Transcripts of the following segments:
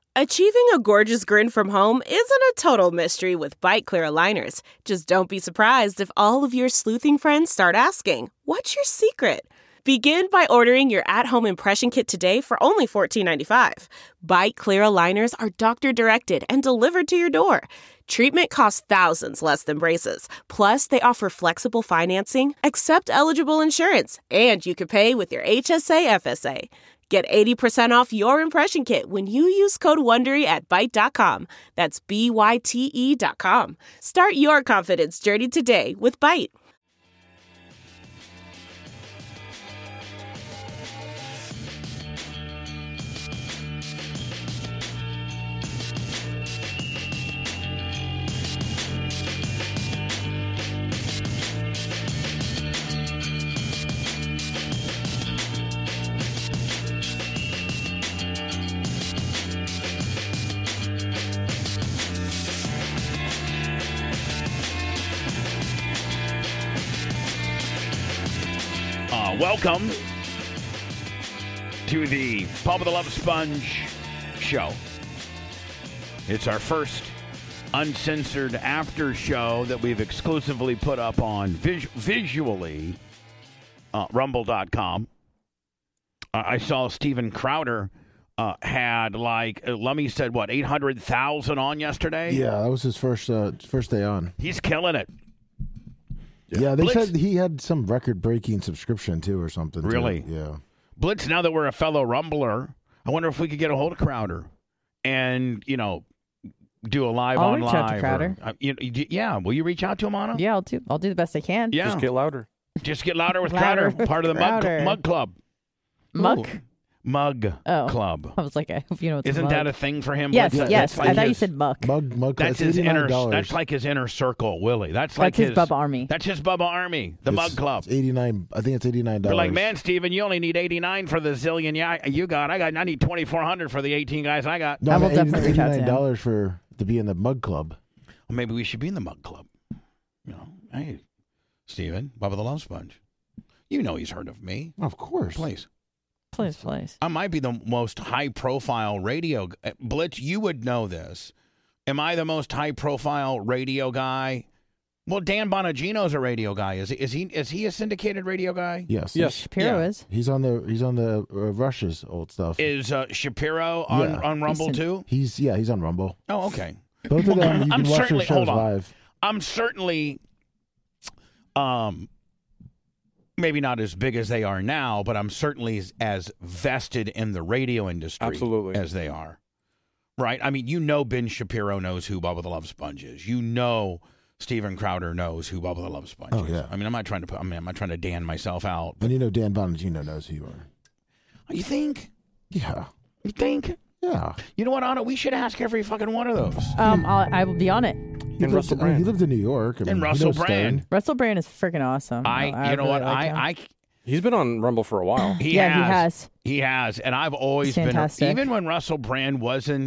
Achieving a gorgeous grin from home isn't a total mystery with Byte Clear aligners. Just don't be surprised if all of your sleuthing friends start asking, "What's your secret?" Begin by ordering your at-home impression kit today for only $14.95. Byte Clear aligners are doctor-directed and delivered to your door. Treatment costs thousands less than braces. Plus, they offer flexible financing, accept eligible insurance, and you can pay with your HSA FSA. Get 80% off your impression kit when you use code WONDERY at Byte.com. That's BYTE.com. Start your confidence journey today with Byte. Welcome to the Bubba the Love Sponge show. It's our first uncensored after show that we've exclusively put up on visually rumble.com. I saw Steven Crowder had Lummy said, 800,000 on yesterday? Yeah, that was his first day on. He's killing it. Yeah, they Blitz. said he had some record-breaking subscription, too, or something. Really? Too. Yeah. Blitz, now that we're a fellow Rumbler, I wonder if we could get a hold of Crowder and, do a live I'll on reach live. out to Crowder. Yeah, will you reach out to him, Anna? Yeah, I'll do the best I can. Yeah. Just get louder. Just get louder with Louder Crowder, with part of the Crowder. Mug Club. Muck? Ooh. Mug Oh. Club. I was like, I hope you know what's Isn't mug. that a thing for him? Yes, Blitz? yes. That's I thought you his- Mug. That's That's his inner. $89. That's like his inner circle, Willie. That's like his Bubba Army. That's his Bubba Army, the Mug Club. It's $89. I think it's $89. They're like, man, Steven, you only need 89 for the zillion you got. I need 2,400 for the 18 guys I got. No, I will man, definitely reach out to him. $89 to be in the Mug Club. Well, maybe we should be in the Mug Club. Hey, Steven, Bubba the Love Sponge. You know he's heard of me. Of course. Please. Please. I might be the most high-profile radio. Blitz, you would know this. Am I the most high-profile radio guy? Well, Dan Bonagino's a radio guy. Is he a syndicated radio guy? Yes. Shapiro Yeah. is. He's on the Rush's old stuff. Is Shapiro on Rumble too? He's on Rumble. Oh, okay. Both of them, you I'm can watch their certainly- shows hold on. live. I'm certainly, maybe not as big as they are now, but I'm certainly as vested in the radio industry Absolutely. as they are. Right? I mean, Ben Shapiro knows who Bubba the Love Sponge is. Steven Crowder knows who Bubba the Love Sponge Oh, is. yeah. I mean, I'm not trying to Dan myself out. But And Dan Bonagino knows who you are. you think? Yeah. You think? Yeah. You know what, Anna? We should ask every fucking one of those. I will be on it. And Russell Brand. He lived in New York. And Russell Brand. Russell Brand is freaking awesome. You know what? really like him. He's been on Rumble for a while. He Yeah, has. he has. He has, and I've always He's been, fantastic. even when Russell Brand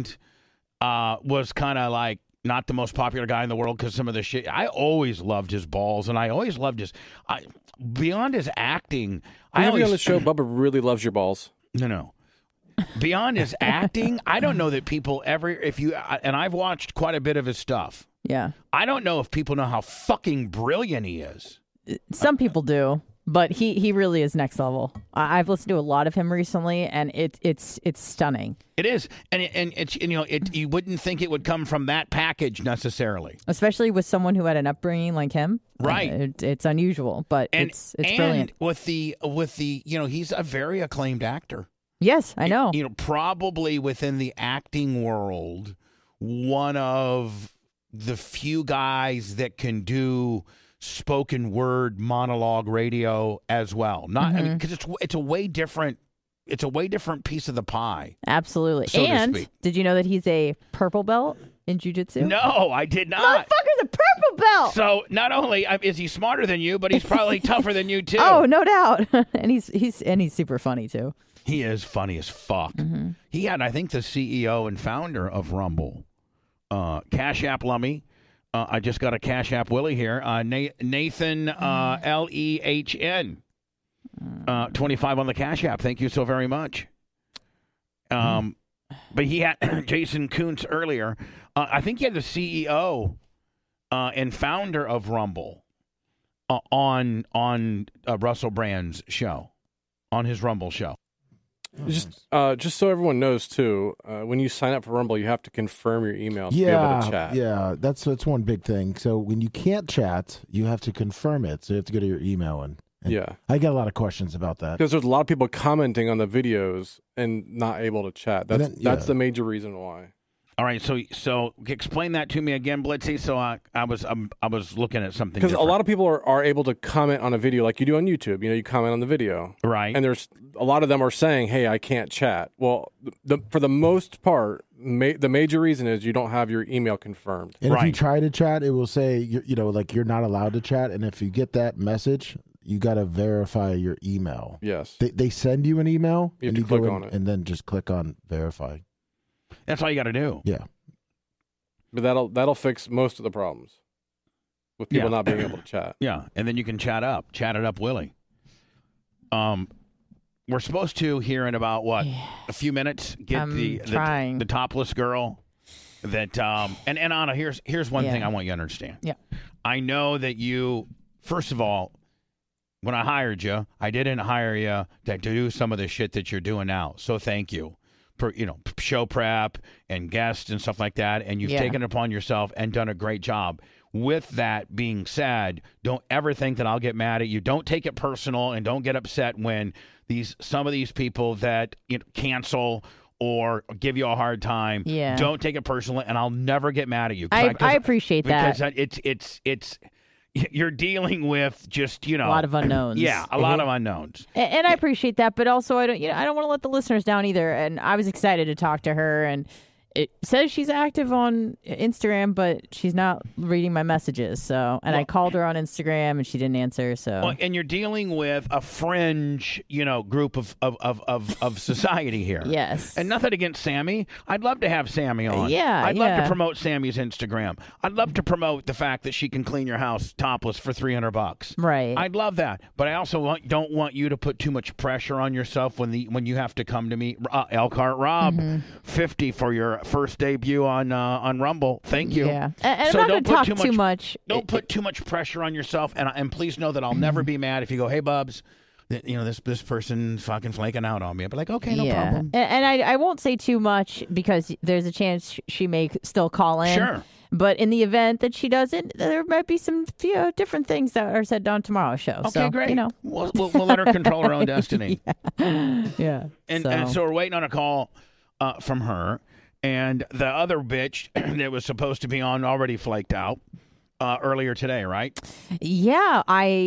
was kind of like not the most popular guy in the world because some of the shit. I always loved his balls, and I always loved beyond his acting. Whenever you're on the show, Bubba really loves your balls. No. Beyond his acting, I don't know that people ever, and I've watched quite a bit of his stuff. Yeah. I don't know if people know how fucking brilliant he is. Some people do, but he really is next level. I've listened to a lot of him recently, and it's stunning. It is, and it's you wouldn't think it would come from that package necessarily, Especially with someone who had an upbringing like him. Right. It's unusual, but it's brilliant. And with the he's a very acclaimed actor. Yes, I know. Probably within the acting world, one of the few guys that can do spoken word monologue radio as well. Not because it's a way different piece of the pie. Absolutely. So to and speak. did you know that he's a purple belt in jiu-jitsu? No, I did not. Motherfucker's a purple belt. So not only is he smarter than you, but he's probably tougher than you too. Oh, no doubt. and he's super funny too. He is funny as fuck. He had, I think, the CEO and founder of Rumble, Cash App Lummy. I just got a Cash App Willie here. Nathan Lehn, 25 on the Cash App. Thank you so very much. But he had Jason Kuntz earlier. I think he had the CEO and founder of Rumble on Russell Brand's show, on his Rumble show. Just so everyone knows too, when you sign up for Rumble, you have to confirm your email to be able to chat. Yeah, that's one big thing. So when you can't chat, you have to confirm it. So you have to go to your email and Yeah. I get a lot of questions about that. Because there's a lot of people commenting on the videos and not able to chat. That's then- yeah. that's the major reason why. All right, so explain that to me again, Blitzy. So I was looking at something Because a different. lot of people are able to comment on a video like you do on YouTube. You know, you comment on the video. Right. And there's a lot of them are saying, hey, I can't chat. Well, for the most part, the major reason is you don't have your email confirmed. And if you Right. try to chat, it will say you're not allowed to chat. And if you get that message, you got to verify your email. Yes. They send you an email, You have and to you click go in on it. and then just click on verify. That's all you got to do. Yeah. But that'll fix most of the problems with people Yeah. not being able to chat. Yeah, and then you can chat it up, Willie. We're supposed to here in about a few minutes get I'm the trying. the topless girl that and Anna, here's one Yeah. thing I want you to understand. Yeah. I know that you, first of all, when I hired you, I didn't hire you to do some of the shit that you're doing now. So thank you for show prep and guests and stuff like that, and you've Yeah. taken it upon yourself and done a great job. With that being said, don't ever think that I'll get mad at you. Don't take it personal and don't get upset when some of these people that cancel or give you a hard time. Yeah. Don't take it personally, and I'll never get mad at you. 'Cause I appreciate that. because it's you're dealing with just A lot of unknowns. yeah, a lot of unknowns. And I appreciate that, but also I don't want to let the listeners down either. And I was excited to talk to her, and it says she's active on Instagram, but she's not reading my messages. So, and I called her on Instagram, and she didn't answer. So, Well, and you're dealing with a fringe, group of society here. yes, And nothing against Sammy. I'd love to have Sammy on. Yeah, I'd love to yeah. promote Sammy's Instagram. I'd love to promote the fact that she can clean your house topless for $300. right. I'd love that, but I also don't want you to put too much pressure on yourself when you have to come to me. Elkhart Rob, Mm-hmm. 50 for your first debut on Rumble. Thank you. Yeah, and So I'm not don't going to put talk too much. Don't put too much pressure on yourself, and please know that I'll never be mad if you go, "Hey, Bubs, this person's fucking flaking out on me." I'll be like, "Okay, no problem." And I won't say too much because there's a chance she may still call in. Sure. But in the event that she doesn't, there might be some different things that are said on tomorrow's show. Okay, so, great. We'll We'll let her control her own destiny. yeah. And so we're waiting on a call from her, and the other bitch that was supposed to be on already flaked out earlier today, right? Yeah,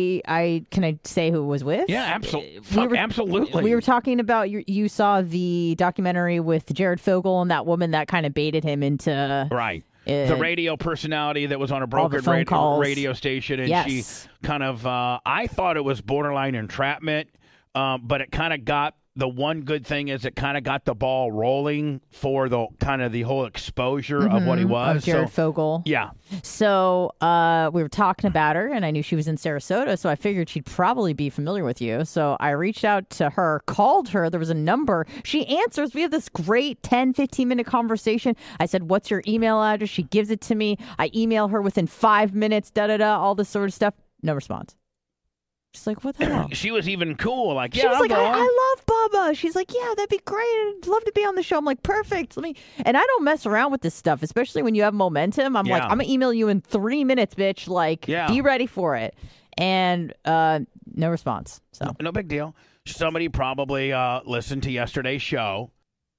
I can I say who it was with? Yeah, absolutely. We Absolutely. We were talking about you saw the documentary with Jared Fogle and that woman that kind of baited him into right. The radio personality that was on a all the brokered phone calls. radio station, and she Yes. kind of, I thought it was borderline entrapment, but it kind of got, the one good thing is it kind of got the ball rolling for the whole exposure of what he was. of Jared Fogle. Yeah. So we were talking about her, and I knew she was in Sarasota, so I figured she'd probably be familiar with you. So I reached out to her, called her. There was a number. She answers. We have this great 10, 15-minute conversation. I said, what's your email address? She gives it to me. I email her within 5 minutes, all this sort of stuff. No response. She's like, what the hell? She was even cool. Like, She yeah, was I'll like, go on. I love Bubba. She's like, yeah, that'd be great. I'd love to be on the show. I'm like, perfect. And I don't mess around with this stuff, especially when you have momentum. I'm like, Yeah. I'm gonna email you in 3 minutes, bitch. Like, Yeah. be ready for it. And no response. So No big deal. Somebody probably listened to yesterday's show,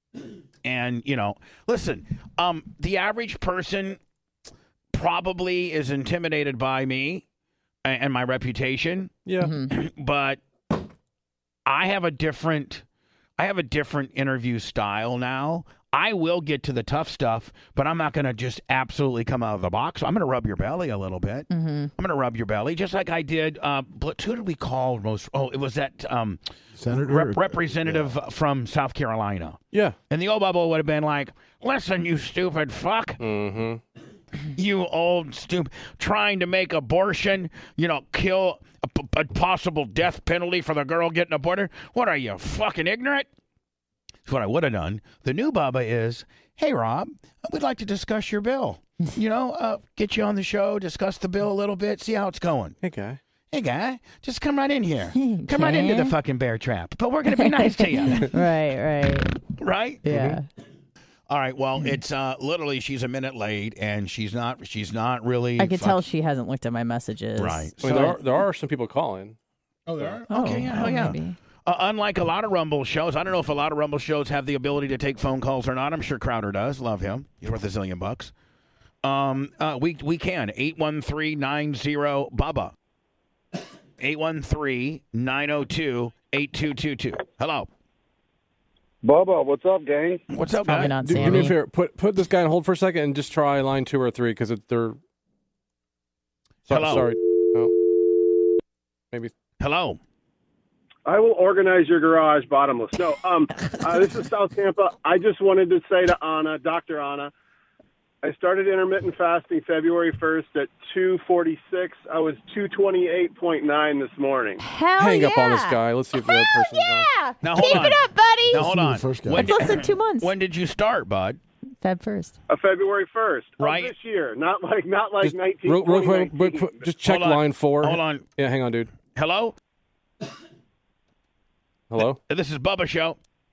and listen. The average person probably is intimidated by me and my reputation, Yeah. but I have a different interview style now. I will get to the tough stuff, but I'm not going to just absolutely come out of the box. I'm going to rub your belly a little bit. I'm going to rub your belly, just like I did. Who did we call most? Oh, it was that Senator representative from South Carolina. Yeah. And the old bubble would have been like, listen, you stupid fuck. Mm-hmm. You old stupid, trying to make abortion, kill a possible death penalty for the girl getting aborted. What are you, fucking ignorant? That's what I would have done. The new Bubba is, hey, Rob, we'd like to discuss your bill. Get you on the show, discuss the bill a little bit, see how it's going. Hey, guy, just come right in here. Come right into the fucking bear trap. But we're going to be nice to you. Right. Right? Yeah. All right. Well, it's literally she's a minute late, and she's not really. I could tell she hasn't looked at my messages. Right. I mean, there are some people calling. Oh, there are? Okay, yeah. Maybe. Unlike a lot of Rumble shows, I don't know if a lot of Rumble shows have the ability to take phone calls or not. I'm sure Crowder does. Love him. He's worth $1 zillion. We can. 813-90-BUBBA. 813-902-8222. Hello. Bubba, what's up, gang? What's up, Probably guy? not Do me a Sammy. favor. Put this guy on hold for a second and just try line 2 or 3 because they're. Hello. Sorry. Oh. Maybe. Hello. I will organize your garage bottomless. No, this is South Tampa. I just wanted to say to Anna, Dr. Anna, I started intermittent fasting February 1st at 2:46. I was 228.9 this morning. Hell Hang yeah. up on this guy. Let's see if the other Hell person's on. yeah. Now, hold Keep on. it up, buddy. Now, hold This is on. the first guy. When It's less than 2 months. When did you start, bud? Feb 1st. February 1st. Right. Of this year. Not like Just 19. real quick, 2019. just check Hold on. line 4. Hold on. Yeah, hang on, dude. Hello? Hello? This is Bubba Show.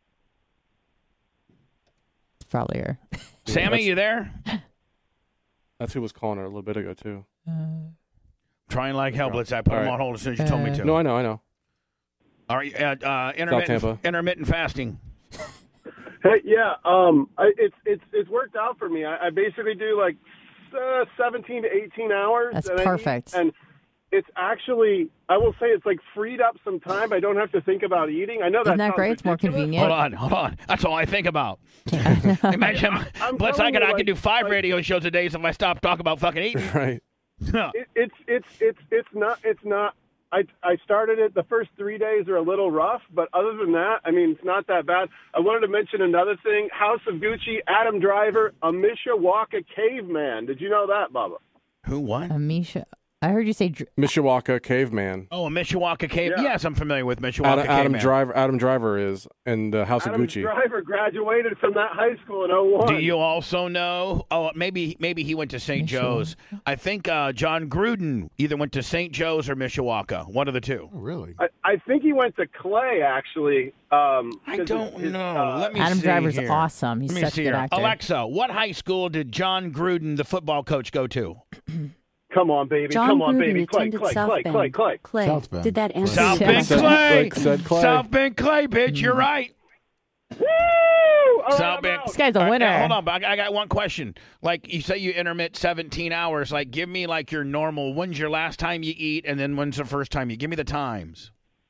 It's probably her. Sammy, you there? That's who was calling her a little bit ago, too. Trying like hell, Blitz. I put All him right. on hold as soon as you told me to. No, I know. All right. Tampa. Intermittent fasting. Hey, yeah. It's worked out for me. I basically do like 17 to 18 hours. That's and perfect. And it's actually, I will say, it's like freed up some time. I don't have to think about eating. I know Isn't that sounds great? It's more ridiculous. convenient. Hold on. That's all I think about. Imagine, I'm Blitz, telling I you, could do 5 radio shows a day if I stopped talking about fucking eating. Right. It's not. I started it. The first 3 days are a little rough, but other than that, I mean, it's not that bad. I wanted to mention another thing. House of Gucci, Adam Driver, a Mishawaka caveman. Did you know that, Bubba? Who, what? Amisha. I heard you say Mishawaka Caveman. Oh, a Mishawaka Cave. Yeah. Yes, I'm familiar with Mishawaka Adam Caveman. Adam Driver is in the House Adam of Gucci. Driver graduated from that high school in 01. Do you also know? Oh, maybe he went to St. Joe's. I think John Gruden either went to St. Joe's or Mishawaka. One of the two. Oh, really? I think he went to Clay, actually. I don't know. Let me Adam see Driver's here. awesome. He's Let me such a see good here. actor. Alexa, what high school did John Gruden, the football coach, go to? Come on, baby. John Come on, Gruden baby. Clay, attended Clay, South Clay, Bend. Clay, Clay. Clay, South Bend. did that answer South your Bend question? Clay. Like said Clay. South Bend Clay, bitch. You're right. Woo! All right, South I'm Bend. out. This guy's a All right, winner. now, hold on, but I got one question. Like you say, you intermit 17 hours. Like, give me like your normal. When's your last time you eat, and then when's the first time you? Give me the times.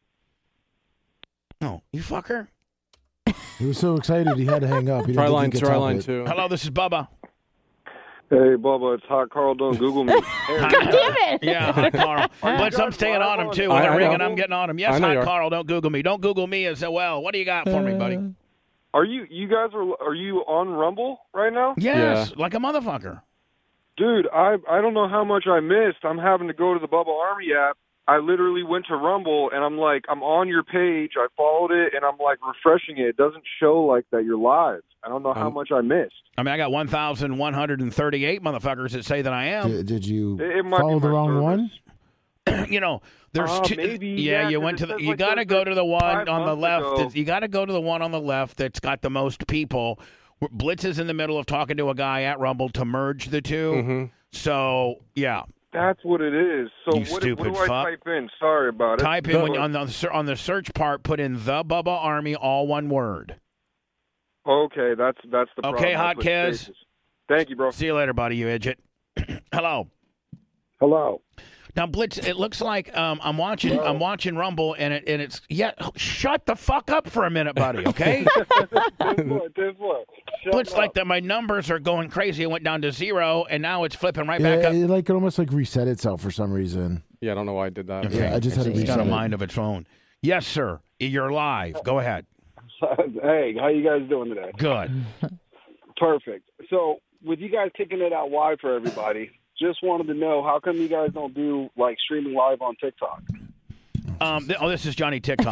Oh, you fucker. He was so excited he had to hang up. He didn't Try think he line, could try top line it. 2. Hello, this is Bubba. Hey, Bubba, it's Hot Carl. Don't Google me. God damn it. Yeah, hi, Carl. But I'm staying on him, too. When I I ring know. and I'm getting on him. I Yes, know hi, you are. Carl. Don't Google me. Don't Google me as well. What do you got for me, buddy? Are you guys on Rumble right now? Yes, like a motherfucker. Dude, I don't know how much I missed. I'm having to go to the Bubba Army app. I literally went to Rumble, and I'm like, I'm on your page. I followed it, and I'm like refreshing it. It doesn't show like that you're live. I don't know how much I missed. I mean, I got 1,138 motherfuckers that say that I am. Did you It might follow be the my wrong service. one? You know, there's two. Maybe, yeah, you 'cause went it to the. says, You like, got to there's go to the one 5 on the months left. ago. You got to go to the one on the left that's got the most people. Blitz is in the middle of talking to a guy at Rumble to merge the two. Mm-hmm. So yeah, That's what it is. So You what stupid do I fuck. type in? Sorry about it. type in when you, on the search part, put in the Bubba Army, all one word. Okay, that's the problem. Okay, I hot put Kez. spaces. Thank you, bro. See you later, buddy. You idiot. Hello. Hello. Now, Blitz, it looks like I'm watching Rumble, and it's shut the fuck up for a minute, buddy. Okay. This what? Blitz, like that, my numbers are going crazy. It went down to 0, and now it's flipping right back Yeah, up. it like it almost like reset itself for some reason. Yeah, I don't know why I did that. Okay. Yeah, I just had to It's reset got a it. mind of its own. Yes, sir. You're live. Go ahead. Hey, how you guys doing today? Good. Perfect. So, with you guys kicking it out wide for everybody, just wanted to know how come you guys don't do like streaming live on TikTok? This is Johnny TikTok.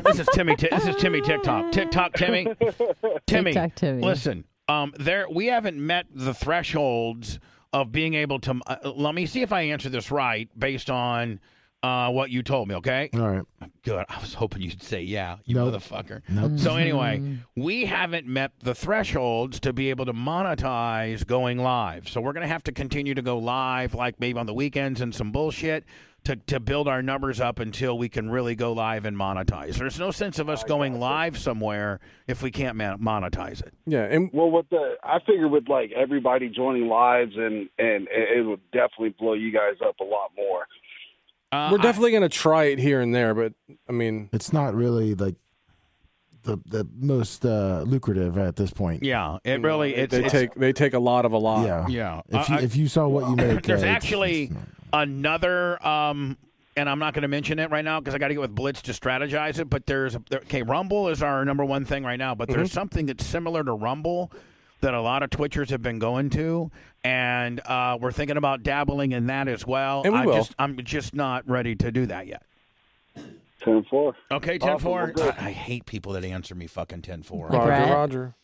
This is Timmy TikTok. TikTok Timmy. Timmy. TikTok Timmy. Listen, we haven't met the thresholds of being able to. Let me see if I answer this right based on what you told me. Okay. All right. Good. I was hoping you'd say yeah, you Nope. motherfucker. Nope. So anyway, we haven't met the thresholds to be able to monetize going live. So we're going to have to continue to go live, like maybe on the weekends and some bullshit, to build our numbers up until we can really go live and monetize. There's no sense of us going live somewhere if we can't monetize it. Yeah, and Well, I figure with like everybody joining lives, and it would definitely blow you guys up a lot more. we're definitely going to try it here and there, but I mean, It's not really like the most lucrative at this point. Yeah, it really. they take a lot of a lot. Yeah. Yeah. If you saw what you make, There's it's actually not- another, and I'm not going to mention it right now because I got to get with Blitz to strategize it. But Rumble is our number one thing right now. But there's something that's similar to Rumble that a lot of Twitchers have been going to, and we're thinking about dabbling in that as well. And we will. I'm just not ready to do that yet. 10-4. Okay, 10-4. Awesome, well, good. I hate people that answer me fucking 10-4. Like Brett. Roger.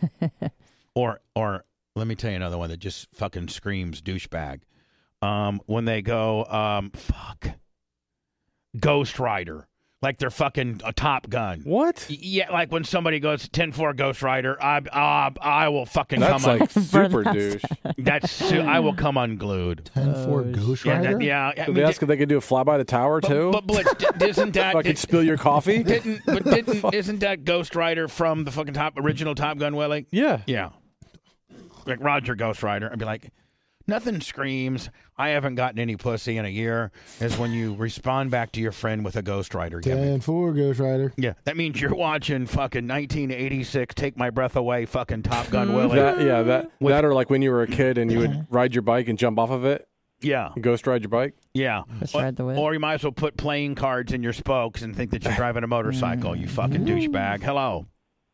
Or let me tell you another one that just fucking screams douchebag. When they go, Ghost Rider. Like they're fucking a Top Gun. What? Yeah, like when somebody goes 10-4 Ghost Rider, I will fucking That's come like super douche. I will come unglued. 10-4 Ghost Rider? Yeah. I Did mean, they ask if they could do a flyby the tower too? But Blitz, isn't that Fucking spill your coffee? isn't that Ghost Rider from the fucking original Top Gun, Willie? Yeah. Yeah. Like Roger Ghost Rider. I'd be like, nothing screams, I haven't gotten any pussy in a year, as when you respond back to your friend with a Ghost Rider gimmick. 10-4 Ghost Rider. Yeah, that means you're watching fucking 1986 Take My Breath Away fucking Top Gun Willie. That or like when you were a kid and you would ride your bike and jump off of it. Yeah. Ghost ride your bike. Yeah. Just ride the whip. Or you might as well put playing cards in your spokes and think that you're driving a motorcycle, you fucking douchebag. Hello.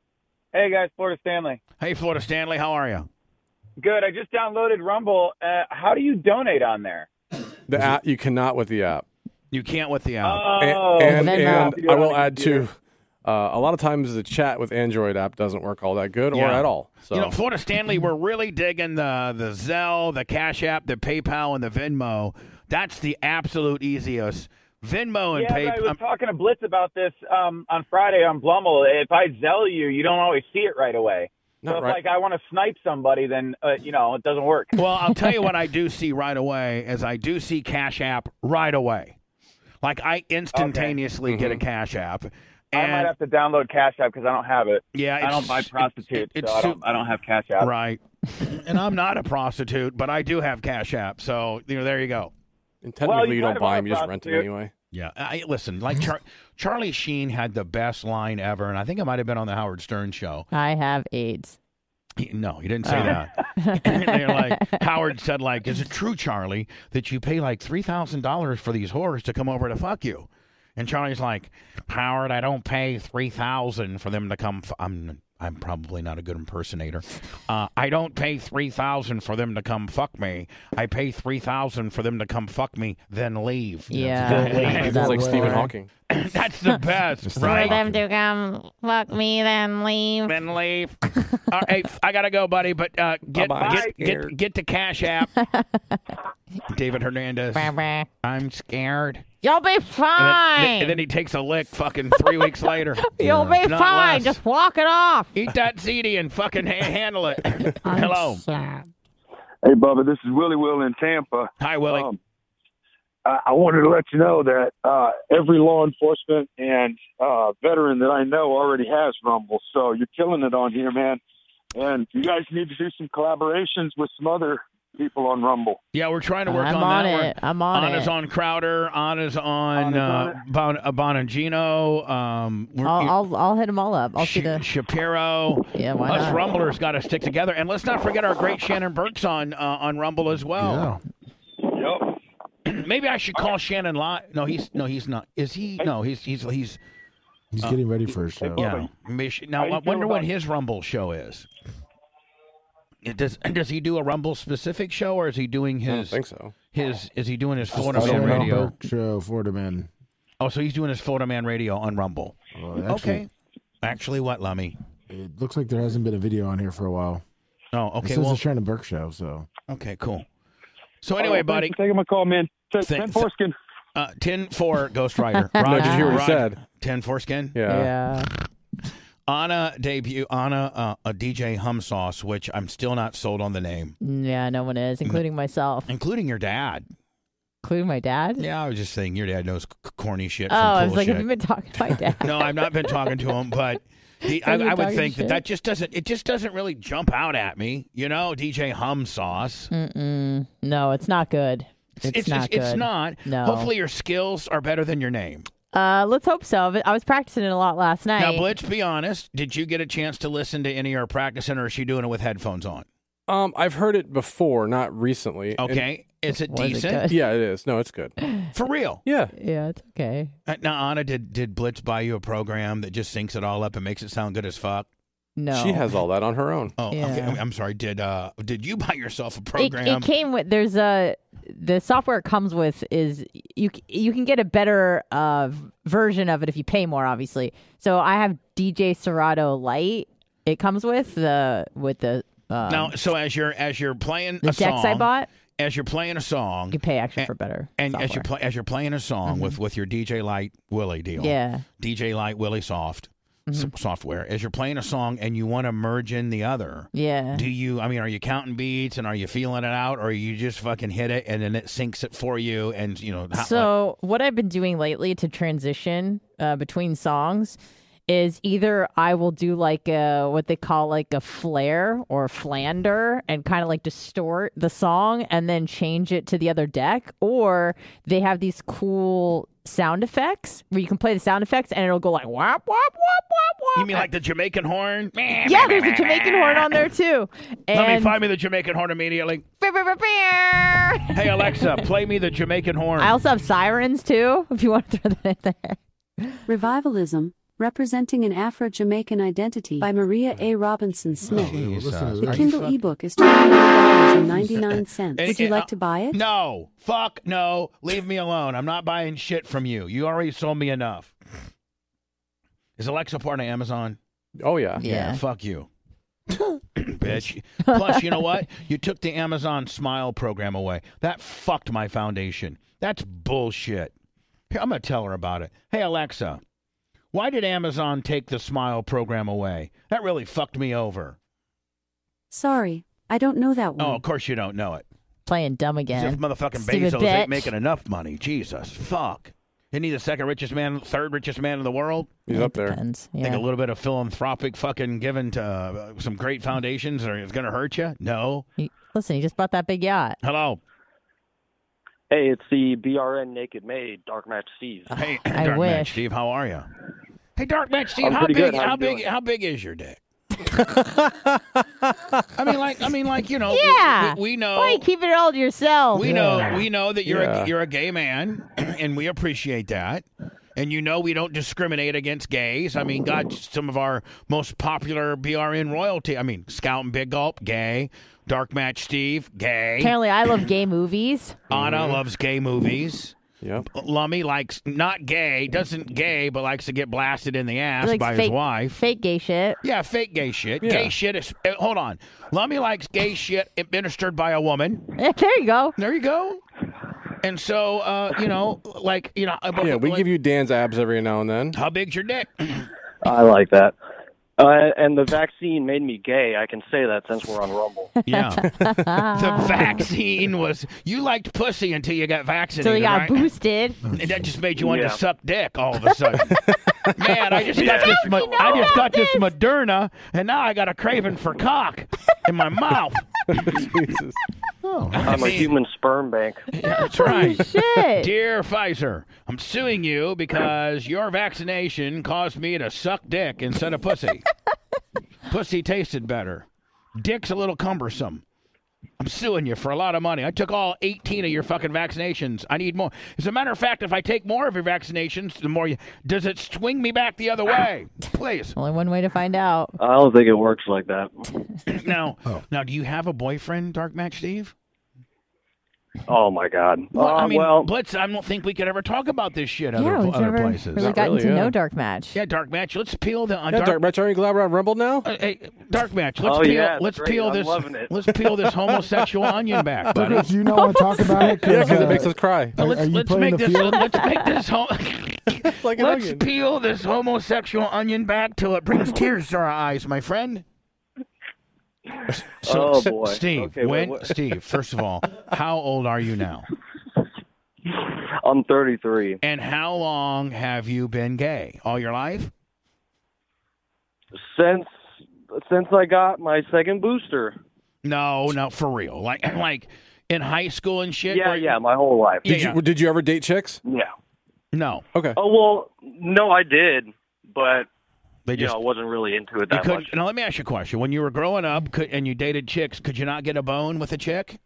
Hey guys, Florida Stanley. Hey, Florida Stanley, how are you? Good. I just downloaded Rumble. How do you donate on there? The app, you cannot with the app. You can't with the app. And Venmo. I will add too, a lot of times the chat with Android app doesn't work all that good or Yeah. at all. So You know, Florida Stanley, we're really digging the Zelle, the Cash App, the PayPal, and the Venmo. That's the absolute easiest. Venmo and Yeah, but I PayPal. was talking to Blitz about this on Friday on Blummel. If I Zelle you, you don't always see it right away. So Not if, right. like, I want to snipe somebody, then, it doesn't work. Well, I'll tell you what I do see right away is I do see Cash App right away. Like I instantaneously get a Cash App. I might have to download Cash App because I don't have it. Yeah, I don't buy prostitutes, so I don't have Cash App. Right. And I'm not a prostitute, but I do have Cash App. So, there you go. and technically you kind don't of buy are them, you just rent them prostitute. anyway. Yeah. Listen, like Charlie Sheen had the best line ever, and I think it might have been on the Howard Stern show. I have AIDS. No, he didn't say that. They're like, Howard said, like, is it true, Charlie, that you pay like $3,000 for these whores to come over to fuck you? And Charlie's like, Howard, I don't pay $3,000 for them to come. I'm probably not a good impersonator. I don't pay $3,000 for them to come fuck me. I pay $3,000 for them to come fuck me, then leave. Yeah. It's like Stephen Hawking. That's the best, right? For them to come fuck me, then leave. Then leave. All right, I gotta go, buddy. But get to Cash App. David Hernandez. I'm scared. You'll be fine. And then he takes a lick fucking 3 weeks later. You'll be Not fine. less. Just walk it off. Eat that ziti and fucking handle it. Hello. Hey, Bubba, this is Willie Will in Tampa. Hi, Willie. I wanted to let you know that every law enforcement and veteran that I know already has Rumble. So you're killing it on here, man. And you guys need to do some collaborations with some other people on Rumble. Yeah, we're trying to work I'm on that. on it. I'm on Anna's it. on Crowder. Anna's on Bonagino. I'll hit them all up. I'll see the. Shapiro. Yeah, why Us not? Rumblers got to stick together, and let's not forget our great Shannon Burke's on Rumble as well. Yep. Maybe I should call Shannon live. No, he's not. Is he? No, he's He's getting ready for a show. yeah. Now I wonder when his Rumble show is. Does he do a Rumble specific show, or is he doing I don't his? think so. Is he doing his Florida Man Shannon Radio? Burke show, Florida Man. Oh, so he's doing his Florida Man Radio on Rumble. Okay. Actually, what, Lummy? It looks like there hasn't been a video on here for a while. Oh, okay. This is Well, the Shannon Burke show, so. okay, cool. So anyway, buddy. Thanks for taking my call, man. 10 foreskin. 10-4 Ghost Rider. No, did you hear what he Rod- said? 10 foreskin? Yeah. Anna a DJ Hum Sauce, which I'm still not sold on the name. Yeah, no one is, including myself. Including your dad. Including my dad? Yeah, I was just saying your dad knows corny shit Oh, from I cool was like, shit. have you been talking to my dad? No, I've not been talking to him, but I would think that just doesn't really jump out at me. You know, DJ Hum Sauce. No, it's not good. It's not good. It's not. No. Hopefully your skills are better than your name. Let's hope so. I was practicing it a lot last night. Now, Blitz, be honest. Did you get a chance to listen to any of her practicing, or is she doing it with headphones on? I've heard it before, not recently. Okay. Is it Was it decent? good? Yeah, it is. No, it's good. For real? Yeah. Yeah, it's okay. Now, Anna, did Blitz buy you a program that just syncs it all up and makes it sound good as fuck? No. She has all that on her own. Oh, Yeah. okay. I'm sorry. Did you buy yourself a program? It came with the software it comes with is you can get a better version of it if you pay more, obviously. So I have DJ Serato Lite. It comes with the Now, so as you're playing the a decks song, I bought. as you're playing a song, You pay extra for better. and software. as you're playing a song with your DJ Light Willie deal, Yeah. DJ Light Willie software, as you're playing a song and you want to merge in the other, Yeah. are you counting beats and are you feeling it out, or you just fucking hit it and then it syncs it for you, and So what I've been doing lately to transition between songs is either I will do like what they call like a flare or flander and kind of like distort the song and then change it to the other deck, or they have these cool sound effects where you can play the sound effects and it'll go like whop whop whop whop whop. You mean like the Jamaican horn? Yeah, there's a Jamaican horn on there too. And Let me find me the Jamaican horn immediately. Hey Alexa, play me the Jamaican horn. I also have sirens too, if you want to throw that in there. Revivalism, representing an Afro-Jamaican identity by Maria A. Robinson Smith. The Kindle ebook is $29.99. Would you like to buy it? No. Fuck no. Leave me alone. I'm not buying shit from you. You already sold me enough. Is Alexa part of Amazon? Oh, yeah. Yeah. Fuck you. Bitch. Plus, you know what? You took the Amazon Smile program away. That fucked my foundation. That's bullshit. Here, I'm going to tell her about it. Hey, Alexa, why did Amazon take the Smile program away? That really fucked me over. Sorry, I don't know that one. Oh, of course you don't know it. Playing dumb As again. if motherfucking Stupid Bezos bitch. ain't making enough money. Jesus, fuck. Isn't he the second richest man, third richest man in the world? He's up there. Depends. Think Yeah. a little bit of philanthropic fucking given to some great foundations or it's going to hurt you? No. Listen, he just bought that big yacht. Hello. Hey, it's the BRN Naked Maid, Dark Match Steve. Hey, I Dark Match wish. Steve, how are you? Hey, Dark Match Steve, I'm how pretty big? good. How you doing? How big is your dick? I mean, like you know. Yeah. We know. Why you keep it all to yourself? We know that Yeah. you're a gay man, and we appreciate that. And you know we don't discriminate against gays. I mean, God, some of our most popular BRN royalty. I mean, Scout and Big Gulp, gay. Dark Match Steve, gay. Apparently, I love gay movies. Anna loves gay movies. Yep. Lummy likes not gay, doesn't gay, but likes to get blasted in the ass Likes by fake, his wife. Fake gay shit. Yeah, fake gay shit. Yeah. Gay shit is. Hold on. Lummy likes gay shit administered by a woman. There you go. There you go. And so, you know, like, you know. Yeah, we give you Dan's abs every now and then. How big's your dick? I like that. And the vaccine made me gay. I can say that since we're on Rumble. Yeah. The vaccine was. You liked pussy until you got vaccinated. So he got right? boosted. And that just made you want to Yeah. suck dick all of a sudden. Man, I just got this Moderna, and now I got a craving for cock in my mouth. Jesus. I'm a human sperm bank. Yeah, that's right. Shit. Dear Pfizer, I'm suing you because your vaccination caused me to suck dick instead of pussy. Pussy tasted better. Dick's a little cumbersome. I'm suing you for a lot of money. I took all 18 of your fucking vaccinations. I need more. As a matter of fact, if I take more of your vaccinations, the more you... Does it swing me back the other way? Please. Only one way to find out. I don't think it works like that. Now, do you have a boyfriend, Dark Match Steve? Oh my God. Well, I mean, well, Blitz, I don't think we could ever talk about this shit Yeah, we've other never places. really gotten to know Dark Match. Yeah, Dark Match. Let's peel the Dark Match. Aren't you glad we're on Rumble now? Hey, Dark Match. Let's Oh, peel. yeah, it's let's great. peel I'm this. loving it. Let's peel this homosexual onion back, buddy. Douglas, do you not want to talk about it? Yeah, because it makes us cry. Are you Let's playing make the this. field? Let's make this. Like an Let's onion. peel this homosexual onion back till it brings tears to our eyes, my friend. So, Oh, boy. Steve, Okay, wait, Steve, first of all, how old are you now? I'm 33. And how long have you been gay? All your life? Since I got my second booster. No, for real. Like in high school and shit? Yeah, my whole life. Did you ever date chicks? Yeah. No. Okay. Oh, well, no, I did, but They just I wasn't really into it that much. Now, let me ask you a question. When you were growing up and you dated chicks, could you not get a bone with a chick?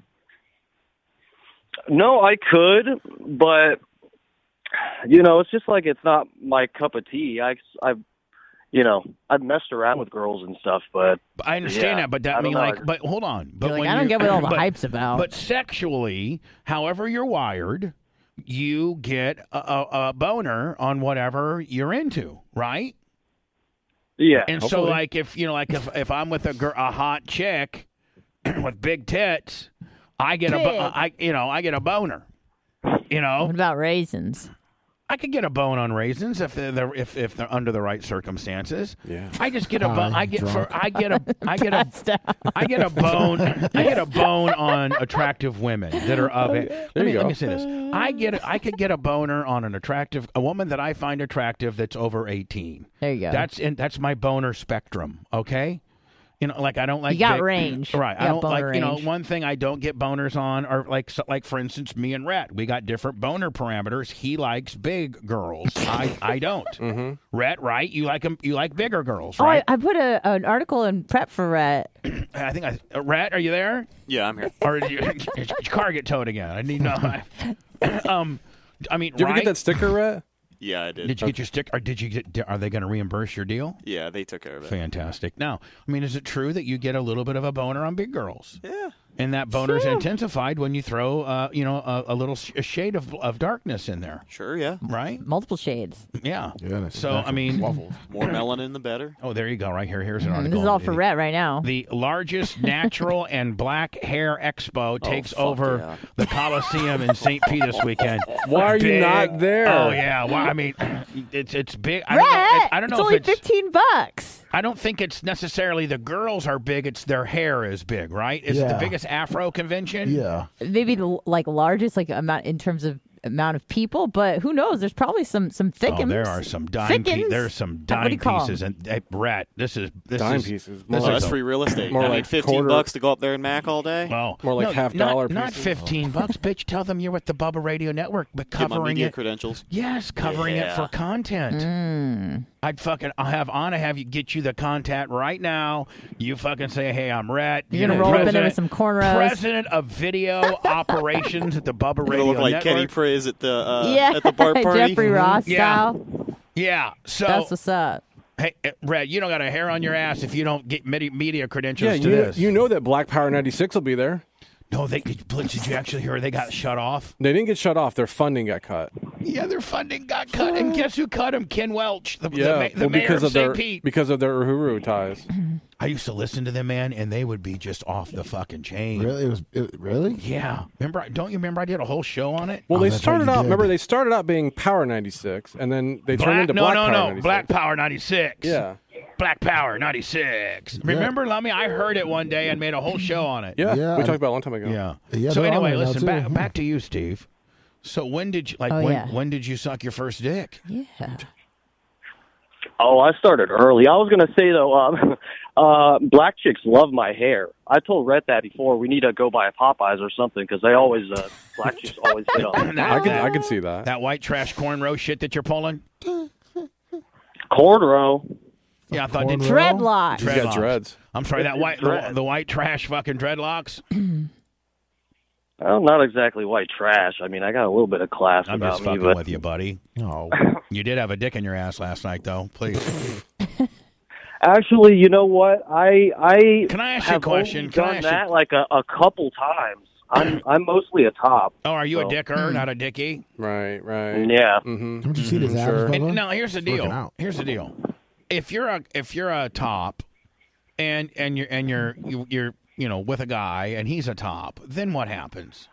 No, I could, but it's just like it's not my cup of tea. I've messed around with girls and stuff, but I understand that, but that mean but hold on. But You're like, when I don't get what all the but- hype's about. But sexually, however you're wired, you get a boner on whatever you're into, right? yeah. And hopefully. so, like, if I'm with a hot chick with big tits, I get I get a boner. What about raisins? I could get a bone on raisins if they're under the right circumstances. Yeah. I just get a bone. I get drunk. a bone. I get a bone on attractive women that are of it. Let me say this. I could get a boner on a woman that I find attractive that's over 18. There you go. That's my boner spectrum. Okay. Like I don't like. You got range. Right. You I got don't like. boner range. One thing I don't get boners on are like for instance, me and Rhett. We got different boner parameters. He likes big girls. I don't. Mm-hmm. Rhett, right? You like them. You like bigger girls, Oh, right? I put an article in prep for Rhett. I think Rhett, are you there? Yeah, I'm here. Or did your car get towed again? I need to know. I mean, Did you ever get that sticker, Rhett? Yeah, I did. Did you get your stick? Or did you get? Are they going to reimburse your deal? Yeah, they took care of it. Fantastic. Now, I mean, is it true that you get a little bit of a boner on big girls? Yeah. And that boner's intensified when you throw, a little shade of darkness in there. Sure, yeah. Right? Multiple shades. Yeah. that's So, I mean, waffles. More melanin, the better. oh, there you go. Right here. Here's an article. This is all for Rhett right now. The largest natural and black hair expo takes over yeah. the Coliseum in St. Pete this weekend. Why are you not there? Oh yeah, well, I mean, it's big. I Rhett, don't know it's if only $15. I don't think it's necessarily the girls are big. It's their hair is big, right? Is it the Yeah. biggest Afro convention? Yeah. Maybe the largest amount in terms of amount of people, but who knows? There's probably some thickens. Oh, there are some dime. Thickens? There's some What do dime you call pieces, and Brett, this is Dime pieces. This Well, is that's free real estate. more I mean, like $15 quarter- to go up there and mac all day. Oh, More like no, half-dollar Not pieces. $15, bitch. Tell them you're with the Bubba Radio Network, but Get my covering media it. credentials. Yes, covering it for content. I'll have Anna get you the contact right now. You fucking say, hey, I'm Rhett. You're gonna roll up in there with some cornrows. President of video operations at the Bubba It'll Radio look like Network. Kenny Praise at the Yeah, at the bar party. Jeffrey Ross Yeah. style. Yeah, so That's what's up. hey, Rhett, you don't got a hair on your ass if you don't get media credentials Yeah, to this. you know that Black Power 96 will be there. No, Blitz, did you actually hear they got shut off? They didn't get shut off. Their funding got cut. Yeah, their funding got cut, and guess who cut them? Ken Welch, the Yeah, mayor because of of their St. Pete. because of their Uhuru ties. I used to listen to them, man, and they would be just off the fucking chain. Really? Really? Yeah. Don't you remember I did a whole show on it? Well, Oh, they that's started right, you out. did. Remember, they started out being Power 96, and then they turned into Black Power 96. Black Power 96. Yeah. Black Power 96. Remember, Lummy? I heard it one day and made a whole show on it. Yeah, Yeah. we talked about it a long time ago. Yeah, So they're on anyway, there now, listen, too. back to you, Steve. So when did you when did you suck your first dick? Yeah. Oh, I started early. I was going to say, though, black chicks love my hair. I told Rhett that before. We need to go by Popeyes or something because they always, black chicks always hit on. I can see that. That white trash cornrow shit that you're pulling? Cornrow. Yeah, I thought Cornrow? Dreadlocks. He's got dreads. I'm sorry, that the white trash fucking dreadlocks. Well, not exactly white trash. I mean, I got a little bit of class I'm about just me, fucking but with you, buddy. Oh. You did have a dick in your ass last night, though. Please. actually, you know what? I Can I ask you a have question? only Can I done ask you- that like a couple times. I'm mostly a top. Oh, are you so. a dicker, not a dickie? Right. Yeah. Mm-hmm. Don't you see this abs, Sure. Bubba? No, here's the It's working deal. out. Here's the deal. If you're a top, and you're with a guy and he's a top, then what happens?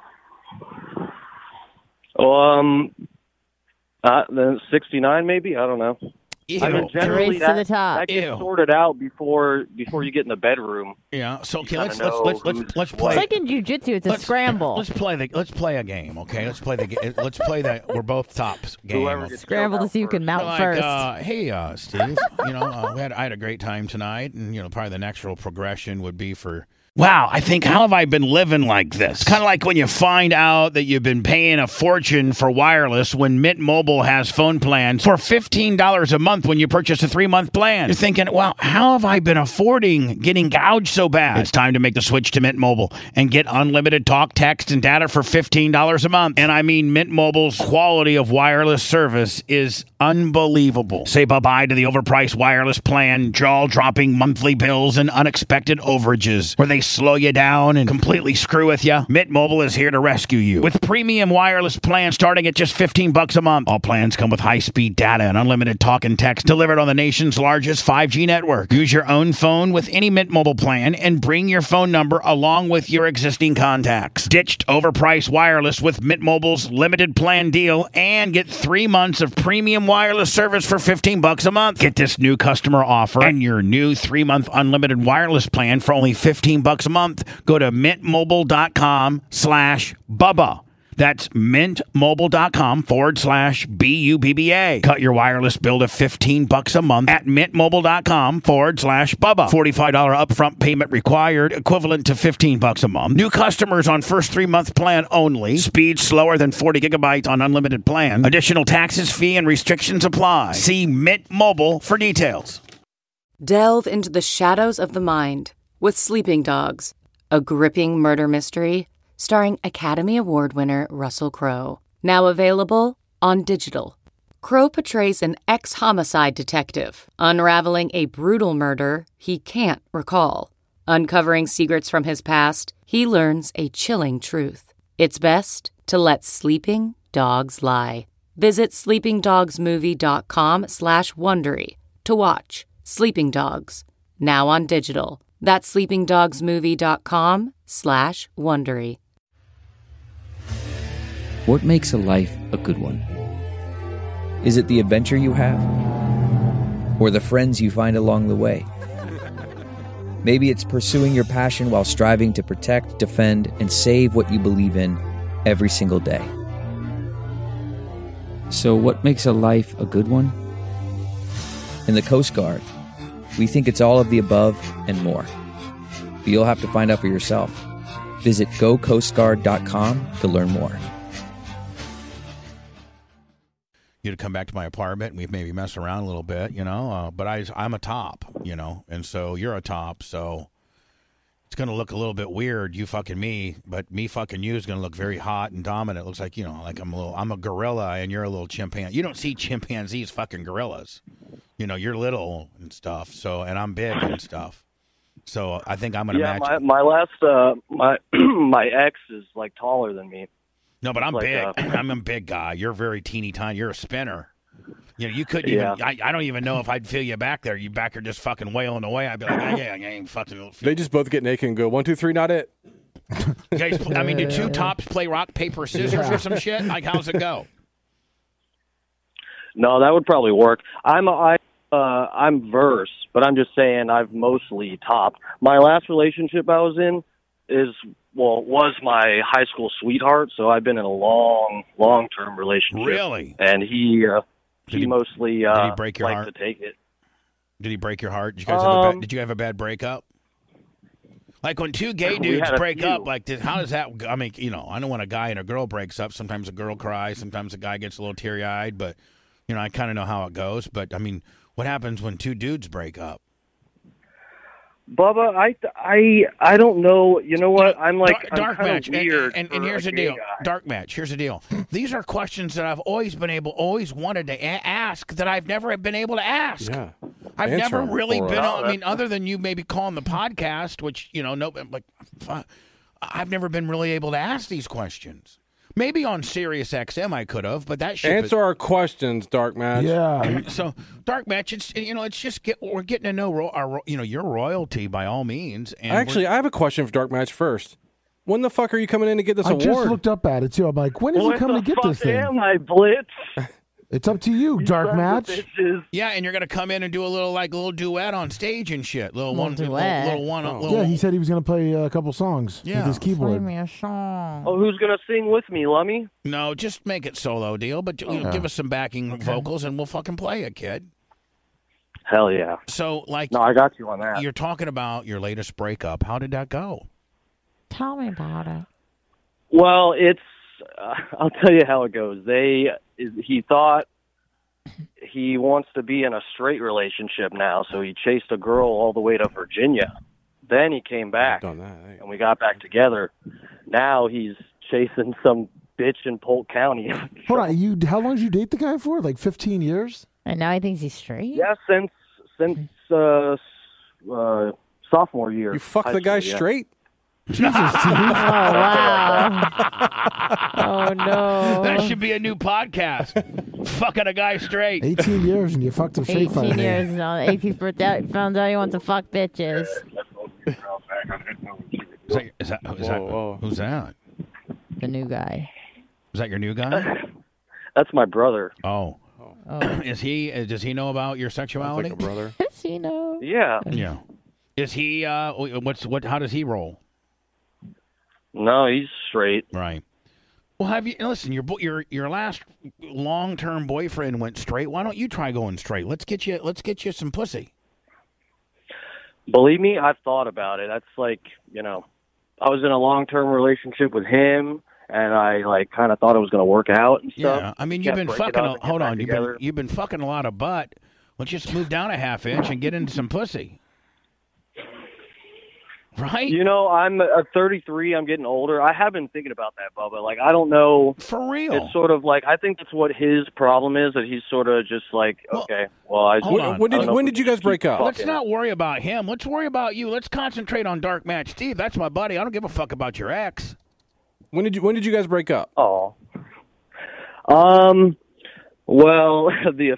Then 69 maybe. I don't know. Ew. I mean, generally Race to the top. that gets Ew. sorted out before you get in the bedroom. Yeah. So okay, You let's kinda know play. It's like in jiu-jitsu. It's a scramble. Let's play a game. Okay. Let's play the we're both tops game. Whoever Okay? gets Scramble to out see who first. can mount Like, first. hey, Steve. I had a great time tonight, and probably the natural progression would be for. Wow, I think, how have I been living like this? Kind of like when you find out that you've been paying a fortune for wireless when Mint Mobile has phone plans for $15 a month when you purchase a 3-month plan. You're thinking, well, how have I been affording getting gouged so bad? It's time to make the switch to Mint Mobile and get unlimited talk, text, and data for $15 a month. And I mean, Mint Mobile's quality of wireless service is unbelievable. Say bye-bye to the overpriced wireless plan, jaw-dropping monthly bills, and unexpected overages where they slow you down and completely screw with you. Mint Mobile is here to rescue you with premium wireless plans starting at just $15 a month. All plans come with high-speed data and unlimited talk and text delivered on the nation's largest 5G network. Use your own phone with any Mint Mobile plan and bring your phone number along with your existing contacts. Ditched overpriced wireless with Mint Mobile's limited plan deal and get 3 months of premium wireless service for $15 a month. Get this new customer offer and your new 3-month unlimited wireless plan for only $15 a month. Go to mintmobile.com/Bubba. That's mintmobile.com/BUBBA. Cut your wireless bill to $15 a month at mintmobile.com/Bubba. $45 upfront payment required, equivalent to $15 a month. New customers on first 3-month plan only. Speed slower than 40 gigabytes on unlimited plan. Additional taxes, fee, and restrictions apply. See Mint Mobile for details. Delve into the shadows of the mind with Sleeping Dogs, a gripping murder mystery starring Academy Award winner Russell Crowe. Now available on digital. Crowe portrays an ex-homicide detective unraveling a brutal murder he can't recall. Uncovering secrets from his past, he learns a chilling truth. It's best to let sleeping dogs lie. Visit sleepingdogsmovie.com/Wondery to watch Sleeping Dogs, now on digital. That's sleepingdogsmovie.com/Wondery. What makes a life a good one? Is it the adventure you have? Or the friends you find along the way? Maybe it's pursuing your passion while striving to protect, defend, and save what you believe in every single day. So what makes a life a good one? In the Coast Guard, we think it's all of the above and more. But you'll have to find out for yourself. Visit gocoastguard.com to learn more. You to come back to my apartment and we've maybe messed around a little bit, but I'm a top, and so you're a top, so it's going to look a little bit weird, you fucking me, but me fucking you is going to look very hot and dominant. It looks like, like I'm a gorilla and you're a little chimpanzee. You don't see chimpanzees fucking gorillas. You're little and stuff, and I'm big and stuff. So I think I'm going to match. My last, my ex is like taller than me. No, but I'm like, big. I'm a big guy. You're very teeny tiny. You're a spinner. You couldn't even. I don't even know if I'd feel you back there. You back are just fucking wailing away. I'd be like, I ain't fucking. They just both get naked and go 1, 2, 3, not it. You guys, do two tops play rock paper scissors or some shit? Like, how's it go? No, that would probably work. I'm verse, but I'm just saying I've mostly topped. My last relationship I was in was my high school sweetheart, so I've been in a long-term relationship. Really? And he mostly did he break your heart? To take it. Did he break your heart? Did you guys did you have a bad breakup? Like when two gay dudes break up, like how does that? I mean, I know when a guy and a girl breaks up, sometimes a girl cries, sometimes a guy gets a little teary-eyed, but I kind of know how it goes. But I mean, what happens when two dudes break up? Bubba, I don't know. You know what? I'm like dark I'm match. Weird and here's the deal. Dark match. Here's the deal. These are questions that I've always wanted to ask that I've never been able to ask. Yeah. I've never really been on. I mean, other than you maybe calling the podcast, which no, like, I've never been really able to ask these questions. Maybe on Sirius XM I could have, but that shit. Answer our questions, Dark Match. Yeah. So, Dark Match, it's just we're getting to know our your royalty by all means. And Actually, I have a question for Dark Match first. When the fuck are you coming in to get this I award? just looked up at it too. I'm like, when is he coming to get this thing? Am I Blitz? It's up to you, Dark Match. Yeah, and you're gonna come in and do a little duet on stage and shit. Little one. Yeah, he said he was gonna play a couple songs with his keyboard. Play me a song. Oh, who's gonna sing with me, Lummy? No, just make it solo deal, but give us some backing vocals and we'll fucking play it, kid. Hell yeah. So, no, I got you on that. You're talking about your latest breakup. How did that go? Tell me about it. Well, it's I'll tell you how it goes. He thought he wants to be in a straight relationship now, so he chased a girl all the way to Virginia. Then he came back, and we got back together. Now he's chasing some bitch in Polk County. Hold on, how long did you date the guy for? Like 15 years? And now he thinks he's straight? Yeah, since sophomore year. You fuck the guy straight? Jesus, oh, wow. Oh, no. That should be a new podcast. Fucking a guy straight. 18 years and you fucked him straight. 18 years and on the 18th birthday, found out he wants to fuck bitches. Who's that? The new guy. Is that your new guy? That's my brother. Oh. Does he know about your sexuality? Like a brother. Does he know? Yeah. Yeah. Is he? How does he roll? No, he's straight. Right. Well, listen? Your last long-term boyfriend went straight. Why don't you try going straight? Let's get you some pussy. Believe me, I've thought about it. That's like, I was in a long-term relationship with him, and I kind of thought it was going to work out and stuff. Yeah, I mean, you've been fucking. Hold on, you've been fucking a lot of butt. Let's just move down a half inch and get into some pussy. Right? I'm 33. I'm getting older. I have been thinking about that, Bubba. Like, I don't know. For real. It's sort of like, I think that's what his problem is, that he's sort of just like, okay, well, when did you guys break up? Let's not worry about him. Let's worry about you. Let's concentrate on Dark Match Steve. That's my buddy. I don't give a fuck about your ex. When did you guys break up? Oh. Well, the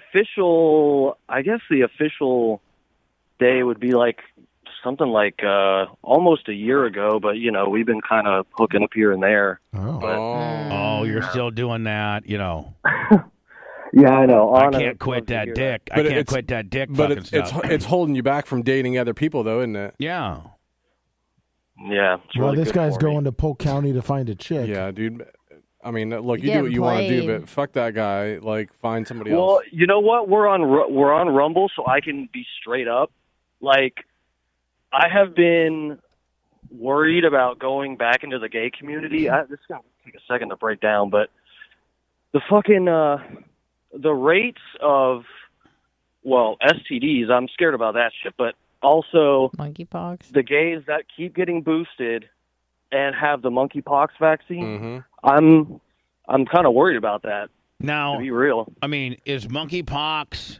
official day would be like something like almost a year ago, but we've been kind of hooking up here and there. Oh, you're still doing that, Yeah, I know. I can't quit that dick. I can't quit that dick. But it's holding you back from dating other people, though, isn't it? Yeah. Yeah. Well, this guy's going to Polk County to find a chick. Yeah, dude. I mean, look, you do what you want to do, but fuck that guy. Like, find somebody else. Well, you know what? We're on Rumble, so I can be straight up. Like, I have been worried about going back into the gay community. This is going to take a second to break down, but the fucking the rates of STDs, I'm scared about that shit, but also monkeypox. The gays that keep getting boosted and have the monkeypox vaccine. Mm-hmm. I'm kind of worried about that. Now, to be real, I mean, is monkeypox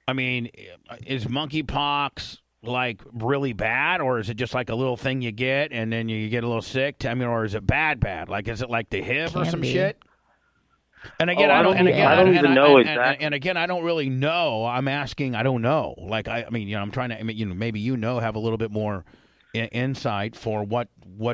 like really bad, or is it just like a little thing you get and then you get a little sick? Or is it bad? Like, is it like the HIV or some shit? And again, I don't even know exactly. And again, I don't really know. I'm asking. I don't know. Like, I'm trying to. Maybe have a little bit more insight for what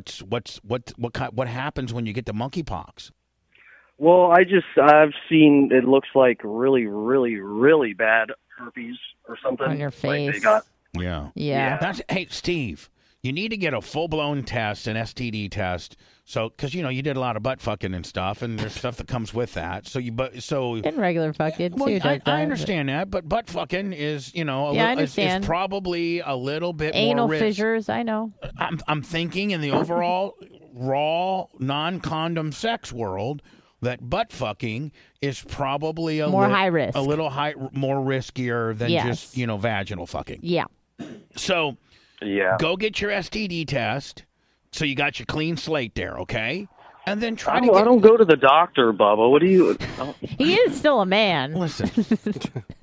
happens when you get the monkeypox. Well, I've seen it looks like really, really, really bad herpes or something on your face. Like they got. Yeah. Hey, Steve, you need to get a full-blown test, an STD test. So, because you did a lot of butt fucking and stuff, and there's stuff that comes with that. And regular fucking too. I understand that, but butt fucking is, is probably a little bit anal more risk. Fissures. I know. I'm thinking in the overall raw non-condom sex world that butt fucking is probably more high risk, a little more riskier than just vaginal fucking. Yeah. So, go get your STD test. So you got your clean slate there, okay? And then I don't go to the doctor, Bubba. What do you? He is still a man. Listen,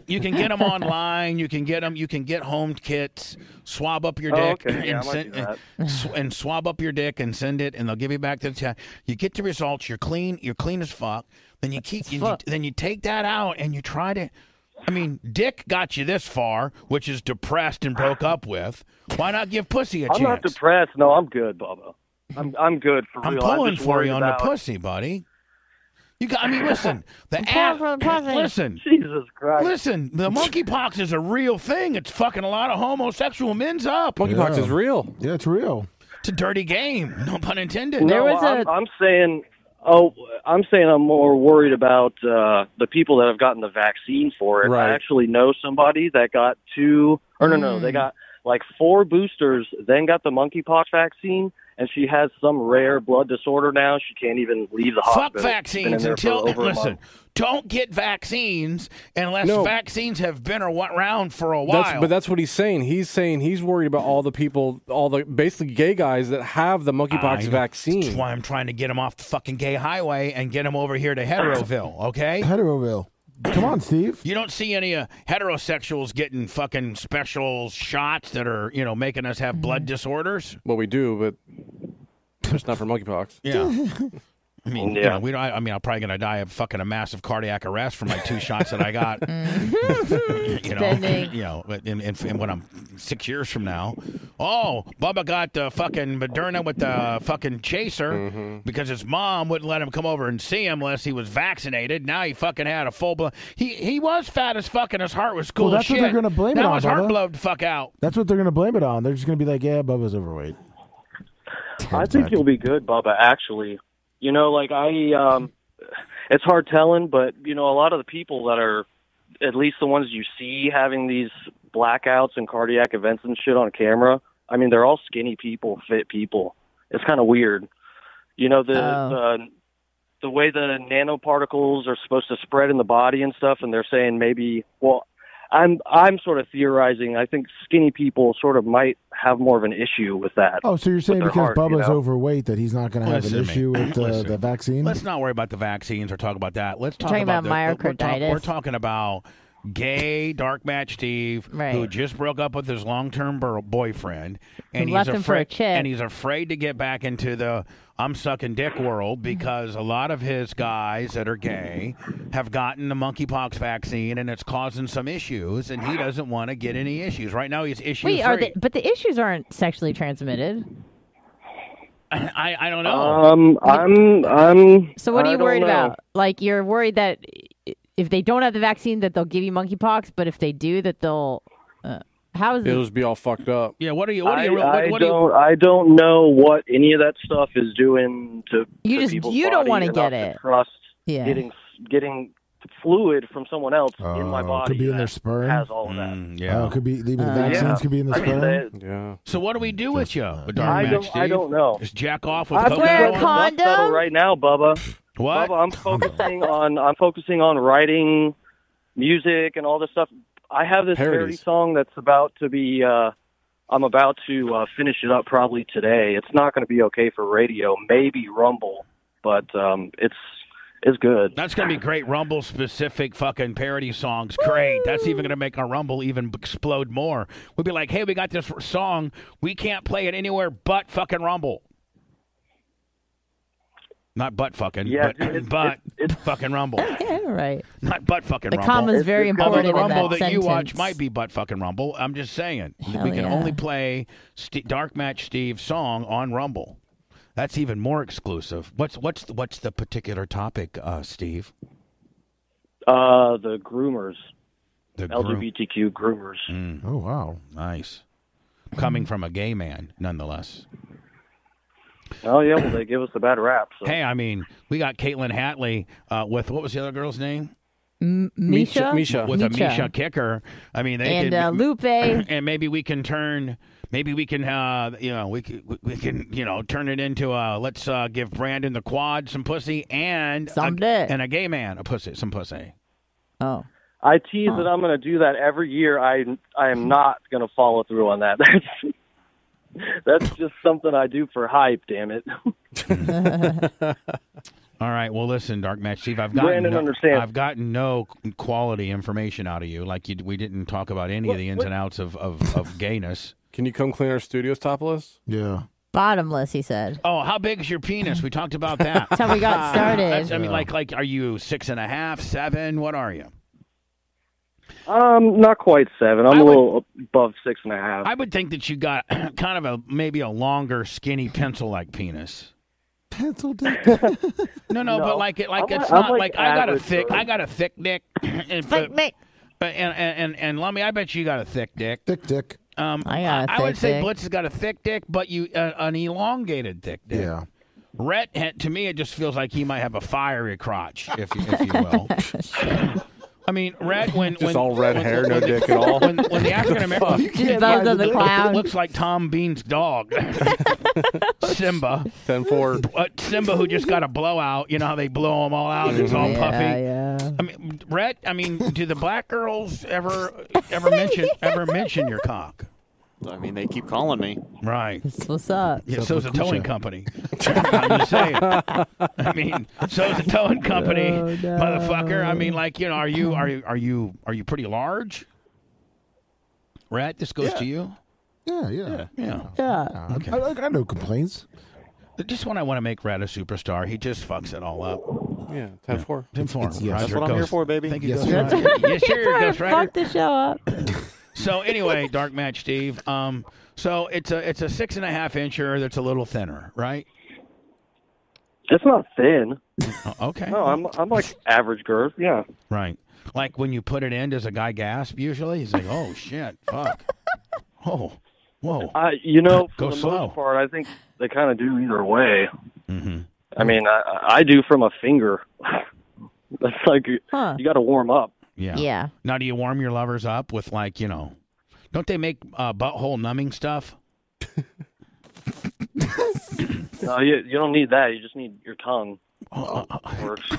You can get them online. You can get them. You can get home kits. Swab up your dick and swab up your dick and send it, and they'll give you back to the chat. You get the results. You're clean. You're clean as fuck. Then you then you take that out and you try to. I mean, Dick got you this far, which is depressed and broke up with. Why not give pussy a chance? I'm not depressed. No, I'm good, Bubba. I'm good for real. I'm pulling for you on the pussy, buddy. You got. I mean, listen. Listen. Jesus Christ. Listen. The monkeypox is a real thing. It's fucking a lot of homosexual men's up. Monkeypox is real. Yeah, it's real. It's a dirty game. No pun intended. I'm saying I'm more worried about the people that have gotten the vaccine for it. Right. I actually know somebody that got they got like 4 boosters, then got the monkeypox vaccine, and she has some rare blood disorder now. She can't even leave the hospital. Fuck vaccines listen. Don't get vaccines unless vaccines have been around for a while. But that's what he's saying. He's saying he's worried about all the people, all the basically gay guys that have the monkeypox vaccine. That's why I'm trying to get them off the fucking gay highway and get them over here to Heteroville, okay? Heteroville. Come on, Steve. You don't see any heterosexuals getting fucking special shots that are, making us have blood disorders? Well, we do, but it's not for monkeypox. Yeah. I mean, I'm probably going to die of fucking a massive cardiac arrest from my 2 shots that I got. And when I'm 6 years from now, Bubba got the fucking Moderna with the fucking chaser because his mom wouldn't let him come over and see him unless he was vaccinated. Now he fucking had a full blood. He was fat as fuck and his heart was cool as shit. That's what they're going to blame it on. Now his heart blowed the fuck out. That's what they're going to blame it on. They're just going to be like, yeah, Bubba's overweight. I think you'll be good, Bubba, actually. It's hard telling, but, a lot of the people that are, at least the ones you see having these blackouts and cardiac events and shit on camera, I mean, they're all skinny people, fit people. It's kind of weird. The way the nanoparticles are supposed to spread in the body and stuff, and they're saying maybe, I'm sort of theorizing. I think skinny people sort of might have more of an issue with that. Oh, so you're saying because Bubba's overweight that he's not going to have an issue with the vaccine? Let's not worry about the vaccines or talk about that. Let's talk about myocarditis. We're talking about gay Dark Match Steve, who just broke up with his long-term boyfriend, and left him for a chick, and he's afraid to get back into the I'm sucking dick world because a lot of his guys that are gay have gotten the monkeypox vaccine, and it's causing some issues, and he doesn't want to get any issues. Right now, he's issue-free. But the issues aren't sexually transmitted. I don't know. So what are you worried about? Like, you're worried that if they don't have the vaccine, that they'll give you monkeypox, but if they do, that they'll. How is it'll just be all fucked up? Yeah. I don't know what any of that stuff is doing to people's you don't want to get it. Trust getting fluid from someone else in my body. Could be in their sperm. Has all of that. Yeah. Could be leaving the vaccines. Could be in the sperm. Yeah. So what do we do with you, I don't know. Just jack off with coconut wear oil? a condom right now, Bubba. What? Bubba, I'm focusing on writing music and all this stuff. I have this parody song that's about to be. I'm about to finish it up probably today. It's not going to be okay for radio, maybe Rumble, but it's good. That's going to be great. Rumble specific fucking parody songs. Great. That's even going to make our Rumble even explode more. We'll be like, hey, we got this song. We can't play it anywhere but fucking Rumble. Not butt fucking, but it's fucking Rumble. Yeah, right. Not butt fucking Rumble. The comma is very important. Although the Rumble that sentence. you watch might be butt fucking Rumble. I'm just saying. We can only play Dark Match Steve's song on Rumble. That's even more exclusive. What's the particular topic, Steve? The groomers. The LGBTQ groomers. Oh, wow. Nice. Coming from a gay man, nonetheless. Oh, yeah, well, they give us a bad rap. So. Hey, I mean, we got Caitlin Hatley with, what was the other girl's name? Misha. With a Misha kicker. I mean, they and Lupe. And maybe we can turn, we can turn it into, let's give Brandon the quad some pussy and a gay man some pussy. Oh. I tease that I'm going to do that every year. I am not going to follow through on that. That's just something I do for hype, damn it. All right. Well, listen, Dark Match Steve, I've Brandon understands. gotten no quality information out of you. Like we didn't talk about any of the ins and outs of gayness. Can you come clean our studios topless? Yeah. Bottomless, he said. Oh, how big is your penis? We talked about that. That's how we got started. I mean, like, are you 6.5, 7? What are you? Not quite 7. I'm a little above 6.5. I would think that you got kind of maybe a longer, skinny pencil-like penis. Pencil dick. No, but like it's I'm not like like I got a average, thick though. and, Thick dick. and Lummy, I bet you got a thick dick. Thick dick. I got a I would thick say dick. Blitz has got a thick dick, but you an elongated thick dick. Yeah. Rhett, to me, it just feels like he might have a fiery crotch, if you will. I mean, Rhett, when all red hair, no dick at all. When the African American Those are the clowns. looks like Tom Bean's dog, Simba. 10-4. Simba, who just got a blowout. You know how they blow them all out? It's all puffy. Yeah. I mean, Rhett. I mean, do the black girls ever mention your cock? I mean, they keep calling me. Right. That's what's up. Yeah, so's a towing company. I'm just saying. I mean, so's a towing company, motherfucker. I mean, like, you know, are you pretty large? Rhett, this goes to you. Yeah. Okay. I got no complaints. Just when I want to make Rhett a superstar, he just fucks it all up. Yeah, 10-4. 10-4. yes. That's what I'm here for, baby. Thank you, Yes, Ghost sir. Rider. Yes, sure, Ghost Rider. Fuck the show up. So anyway, Dark Match Steve. So it's a 6.5 incher that's a little thinner, right? It's not thin. Okay. No, I'm like average girth. Yeah. Right. Like when you put it in, does a guy gasp usually? He's like, oh shit, fuck. Oh, whoa. For Go the slow. most part, I think they kind of do either way. Mm-hmm. I mean, I do from a finger. That's like you got to warm up. Yeah. Now, do you warm your lovers up with, like, you know, don't they make butthole numbing stuff? No, you don't need that. You just need your tongue. Works.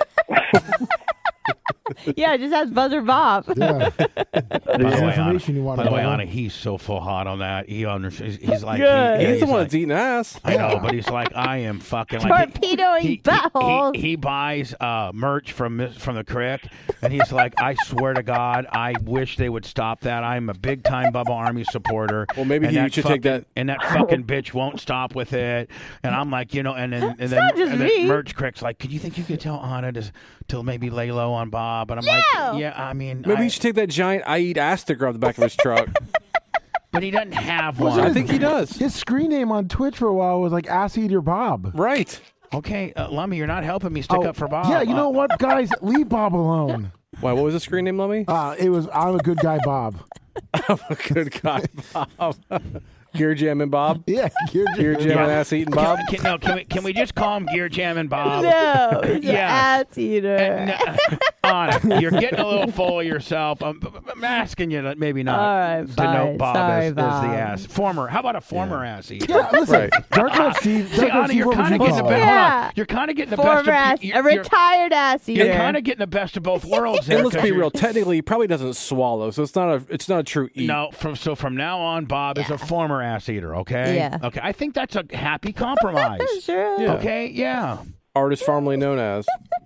Yeah, just has Buzzer Bob. Yeah. There's information you want by to the way, know. Anna, he's so full hot on that. He understands. He's like, He's the one that's eating ass. I know, but he's like, I am fucking like torpedoing buttholes. He buys merch from the crick, and he's like, I swear to God, I wish they would stop that. I'm a big time Bubba Army supporter. Well, maybe you should take that. And that fucking bitch won't stop with it. And I'm like, you know, and then me. merch crick's like, could you think you could tell Anna to maybe lay low on Bob? But I'm No. like, yeah, I mean, Maybe you should take that giant I eat ass sticker off the back of his truck. But he doesn't have one. I think he does. His screen name on Twitch for a while was like Ass Eater Bob. Right. Okay, Lummy, you're not helping me stick up for Bob. Yeah, you know what, guys? Leave Bob alone. Why? What was the screen name, Lummy? It was I'm a good guy, Bob. I'm a good guy, Bob. Gear jamming Bob. Yeah, Gear jamming ass eating Bob. Can we just call him Gear Jamming Bob? No, it's an Yes. ass eater. Anna, you're getting a little full of yourself. I'm asking you to maybe not All right, to fine. know Bob Sorry, as Bob. the ass. How about a former ass eater? Yeah, listen, Right. Dark Knight Steve. See, Anna, you're kind of getting the best. Yeah. Hold on. You're kind of getting the Former best. ass, a retired ass eater. You're kind of getting the best of both worlds. And there, let's 'cause be you're- real. Technically, he probably doesn't swallow, so it's not a true eat. No, from now on, Bob is a former ass eater. Okay. Yeah. Okay. I think that's a happy compromise. Sure. Yeah. Okay. Yeah. Artist formerly known as.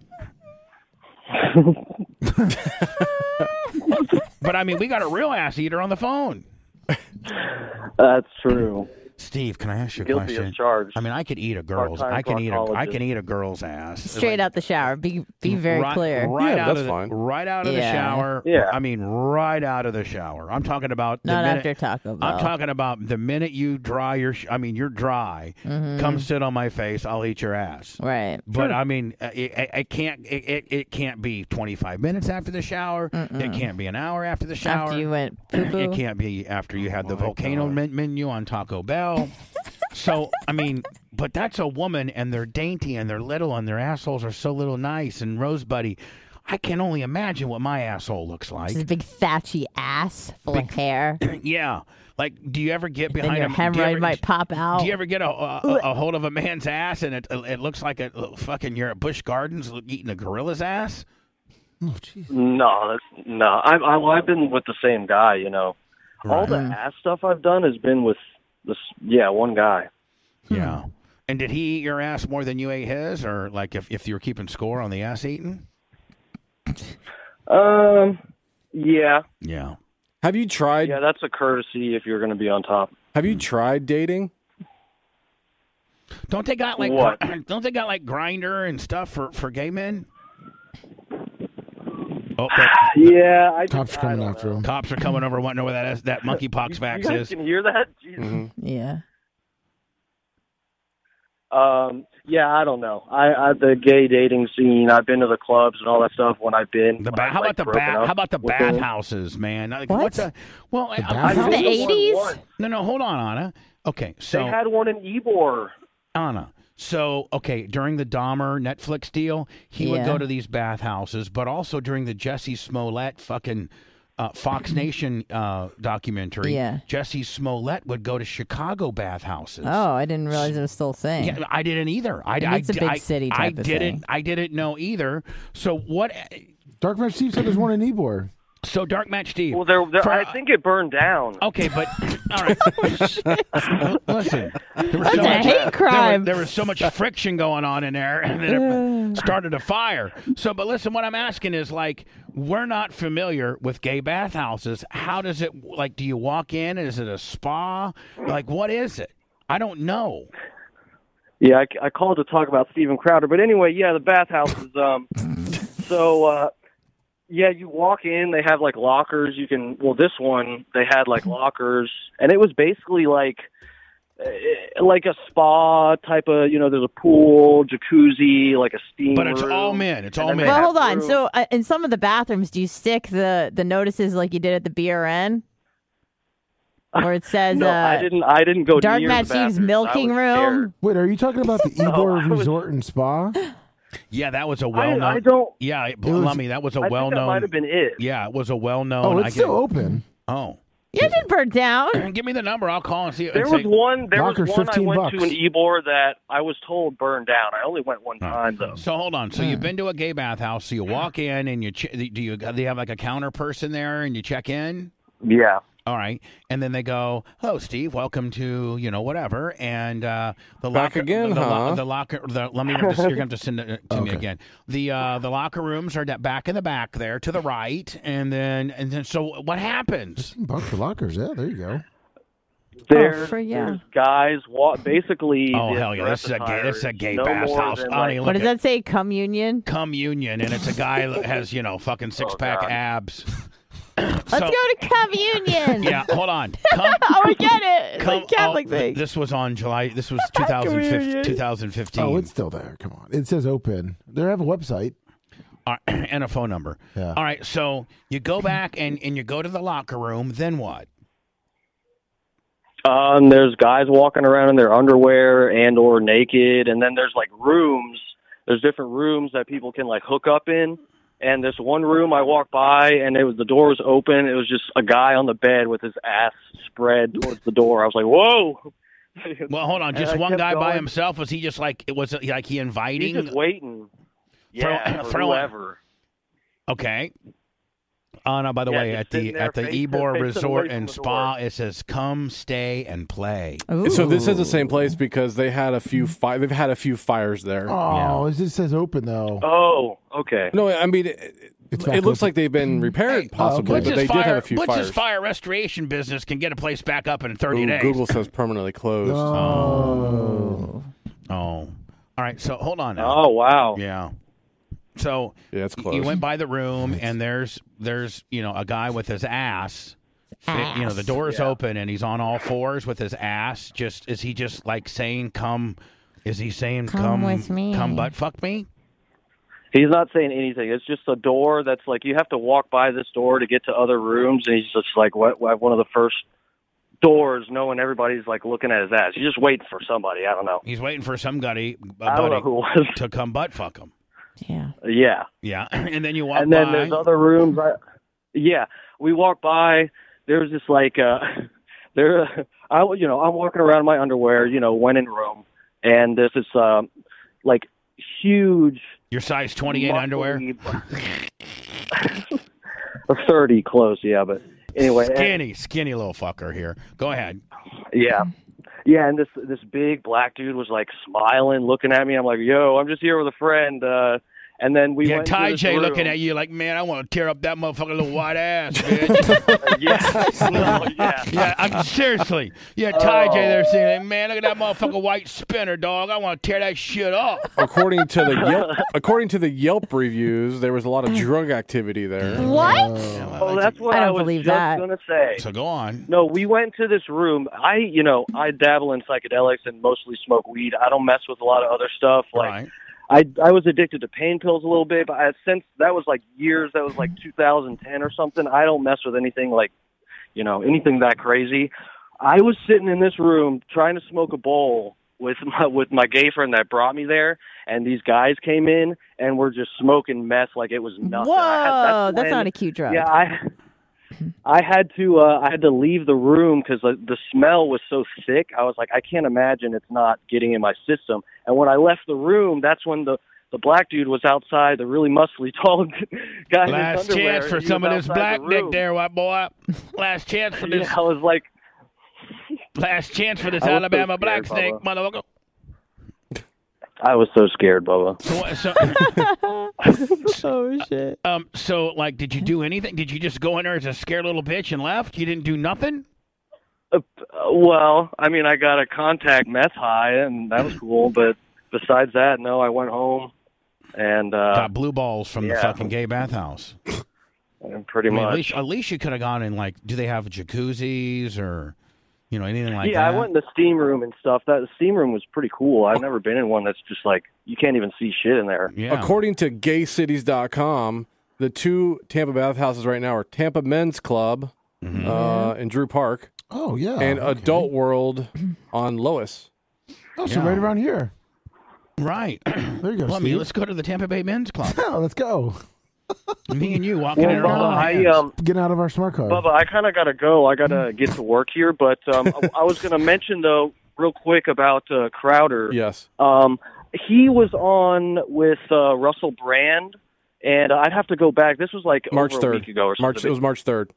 But I mean, we got a real ass eater on the phone. That's true. Steve, can I ask you a Guilty question? as charged. I mean, I could eat a girl's. I can eat a girl's ass. Straight out the shower. Be very clear. Right Yeah, out that's of the, fine. Right out of the Yeah. shower. Yeah. I mean, right out of the shower. I'm talking about the Not minute. after Taco Bell. I'm talking about the minute you dry your. You're dry. Come sit on my face. I'll eat your ass. Right. But I mean, it can't. It can't be 25 minutes after the shower. It can't be an hour after the shower. After you went poo-poo. It can't be after you had the volcano menu on Taco Bell. So, I mean, but that's a woman, and they're dainty, and they're little, and their assholes are so little nice and rosebuddy. I can only imagine what my asshole looks like. It's a big thatchy ass full of hair. Yeah. Like, do you ever get Then behind your a... do you hemorrhoid ever- might pop out. Do you ever get a hold of a man's ass, and it looks like a fucking... You're at Busch Gardens eating a gorilla's ass? Oh, jeez. No. I've been with the same guy. You know, all the ass stuff I've done has been with this. Yeah, one guy. Yeah. And did he eat your ass more than you ate his, or like if you were keeping score on the ass eating? Yeah. Yeah. Have you tried? Yeah, that's a courtesy if you're going to be on top. Have you tried dating? Don't they got like What? Don't they got like Grindr and stuff for gay men? Oh, Yeah, I Cops are coming after him. Cops are coming over wanting to know where that monkeypox vax You guys is. can hear that? Jesus. Yeah. Yeah, I don't know. I the gay dating scene. I've been to the clubs and all that stuff when I've been. How about the bathhouses, man? Like, What? What's a well? The I- This is the 80s? No, hold on, Anna. Okay, so They had one in Ybor. Anna. So, okay, during the Dahmer Netflix deal, he would Yeah. go to these bathhouses, but also during the Jesse Smollett fucking Fox Nation documentary, Yeah. Jesse Smollett would go to Chicago bathhouses. Oh, I didn't realize it was still a thing. Yeah, I didn't either. Maybe it's a big city type of thing. I didn't know either. So what? Dark Match Steve said there's one in Ybor. So Dark Match Steve. Well, I think it burned down. Okay, but all right. Listen, there was That's a hate crime. There was so much friction going on in there, and then it started a fire. So, but listen, what I'm asking is like, we're not familiar with gay bathhouses. How does it like? Do you walk in? Is it a spa? Like, what is it? I don't know. Yeah, I called to talk about Steven Crowder, but anyway, yeah, the bathhouses. Yeah, you walk in, they have like lockers. You can, well, this one, they had like lockers, and it was basically like a spa type of, there's a pool, jacuzzi, like a steam But it's room. all men. It's all And men. then Well, they hold have on. rooms. So, in some of the bathrooms, do you stick the notices like you did at the BRN? Where it says, No, I didn't go Dark near Matt the Steve's bathrooms. milking I was room? scared. Wait, are you talking about the Ybor I was- Resort and Spa? Yeah, that was a well-known. I don't. Yeah, was- Lummy, that was a I think well-known. that might have been it. Yeah, it was a well-known. Oh, it's still open. Oh, Yeah, it didn't burn down. give me the number. I'll call and see. There was one. There was Locker's one I went $15. to in Ybor that I was told burned down. I only went one time though. So hold on. So you've been to a gay bathhouse. So you walk in and do they have like a counter person there and you check in? Yeah. All right, and then they go, "Hello, Steve. Welcome to whatever." And the Back locker again, huh? The locker. Let me. You're going to have to send it to me again. The locker rooms are back in the back there to the right, and then so what happens? Bunch of lockers. Yeah, there you go. There's guys basically. Oh the hell yeah! This is a gay. attire This is a gay no more bathhouse. than, Honey, like- look What does at- that say? Communion? Communion, and it's a guy that has fucking six-pack God. abs. Let's go to communion. Yeah, hold on. Oh, I get it. It's like Catholic thing. This was on July. This was 2015. Oh, it's still there. Come on. It says open. They have a website. And a phone number. Yeah. All right, so you go back and you go to the locker room. Then what? There's guys walking around in their underwear and or naked, and then there's like rooms. There's different rooms that people can like hook up in. And this one room I walked by, and the door was open. It was just a guy on the bed with his ass spread towards the door. I was like, "Whoa!" Well, hold on. And Just I one kept guy by going. himself? Was he just like? Was it like he inviting? He's just waiting. Yeah, for whoever. Okay. Anna, by the Yeah, way, just at the sitting there Ybor facing Resort away from and the Spa, it says "Come, stay, and play." So this is the same place because they had a few they've had a few fires there. Oh, it just says open though. Oh, okay. No, I mean back it looks open. like they've been repaired possibly, but they did have a few Butch's fires. fire restoration business can get a place back up in 30 Ooh, days. Google says permanently closed. Oh. All right. So hold on now. Oh, wow. Yeah. So yeah, it's closed. You went by the room, and there's a guy with his ass. The door's open, and he's on all fours with his ass. Is he just like saying "come"? Is he saying "come with me. Come butt fuck me"? He's not saying anything. It's just a door that's like you have to walk by this door to get to other rooms, and he's just like one of the first doors, knowing everybody's like looking at his ass. He's just waiting for somebody. I don't know. He's waiting for some buddy I don't know who it was. to come butt fuck him. Yeah. Yeah. Yeah, and then you walk And then by. there's other rooms. We walk by. There's this like I'm walking around in my underwear, when in Rome, and there's this like huge. Your size 28 underwear. 30 close, yeah, but anyway. Skinny little fucker here. Go ahead. Yeah. Yeah, and this big black dude was like smiling, looking at me. I'm like, "Yo, I'm just here with a friend." And then we went Ty into this J room. looking at you like, man, I want to tear up that motherfucking little white ass, bitch. Yeah, seriously. Yeah, Ty J there saying, man, look at that motherfucking white spinner, dog. I want to tear that shit up. According to the Yelp reviews, there was a lot of drug activity there. What? Oh, that's what I I don't was believe just that. gonna say. So go on. No, we went to this room. I dabble in psychedelics and mostly smoke weed. I don't mess with a lot of other stuff. Like, I was addicted to pain pills a little bit, but since that was like years, that was like 2010 or something. I don't mess with anything like, anything that crazy. I was sitting in this room trying to smoke a bowl with my gay friend that brought me there, and these guys came in and were just smoking meth like it was nothing. Whoa, that's not a cute drug. Yeah, I had to leave the room because the smell was so thick. I was like, I can't imagine it's not getting in my system. And when I left the room, that's when the black dude was outside, the really muscly, tall guy. Last in his underwear. chance for He some of was this outside black the dick room. there, white boy. Last chance for this. Yeah, I was like, last chance for this I was so Alabama scared, black snake, Bubba. motherfucker. I was so scared, Bubba. Oh shit. So like, did you do anything? Did you just go in there as a scared little bitch and left? You didn't do nothing? Well, I mean, I got a contact meth high, and that was cool. But besides that, no, I went home and got blue balls from the fucking gay bathhouse. Pretty At much. least you could have gone in. Like, do they have jacuzzis or anything like that? Yeah, I went in the steam room and stuff. The steam room was pretty cool. I've never been in one that's just like you can't even see shit in there. Yeah. According to gaycities.com, the two Tampa bathhouses right now are Tampa Men's Club in Drew Park. Oh, yeah. And Adult World on Lois. Oh, so right around here. Right. There you go, Well, Steve. let's go to the Tampa Bay Men's Club. Yeah, let's go. Me and you walking Well, in around. Bubba, Get out of our smart car. Bubba, I kind of got to go. I got to get to work here. But I was going to mention, though, real quick about Crowder. Yes. He was on with Russell Brand, and I'd have to go back. This was like March over 3rd. a week ago or something. It was March 3rd.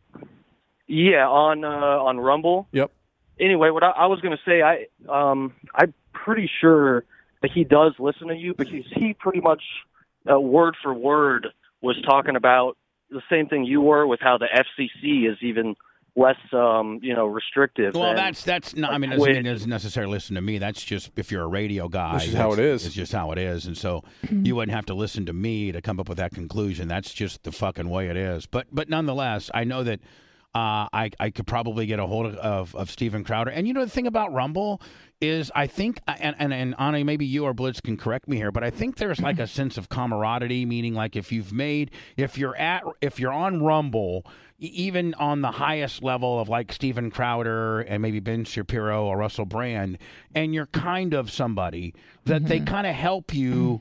Yeah, on Rumble. Yep. Anyway, what I was going to say, I'm pretty sure that he does listen to you because he pretty much word for word was talking about the same thing you were with how the FCC is even less, restrictive. Well, than, that's not. I mean, Twitch. it doesn't necessarily listen to me. That's just if you're a radio guy. This is how it is. It's just how it is, and so you wouldn't have to listen to me to come up with that conclusion. That's just the fucking way it is. But nonetheless, I know that. I could probably get a hold of Steven Crowder. And the thing about Rumble is I think, and Anna, maybe you or Blitz can correct me here, but I think there's like a sense of camaraderie, meaning like if you're on Rumble, even on the highest level of like Steven Crowder and maybe Ben Shapiro or Russell Brand, and you're kind of somebody that they kind of help you.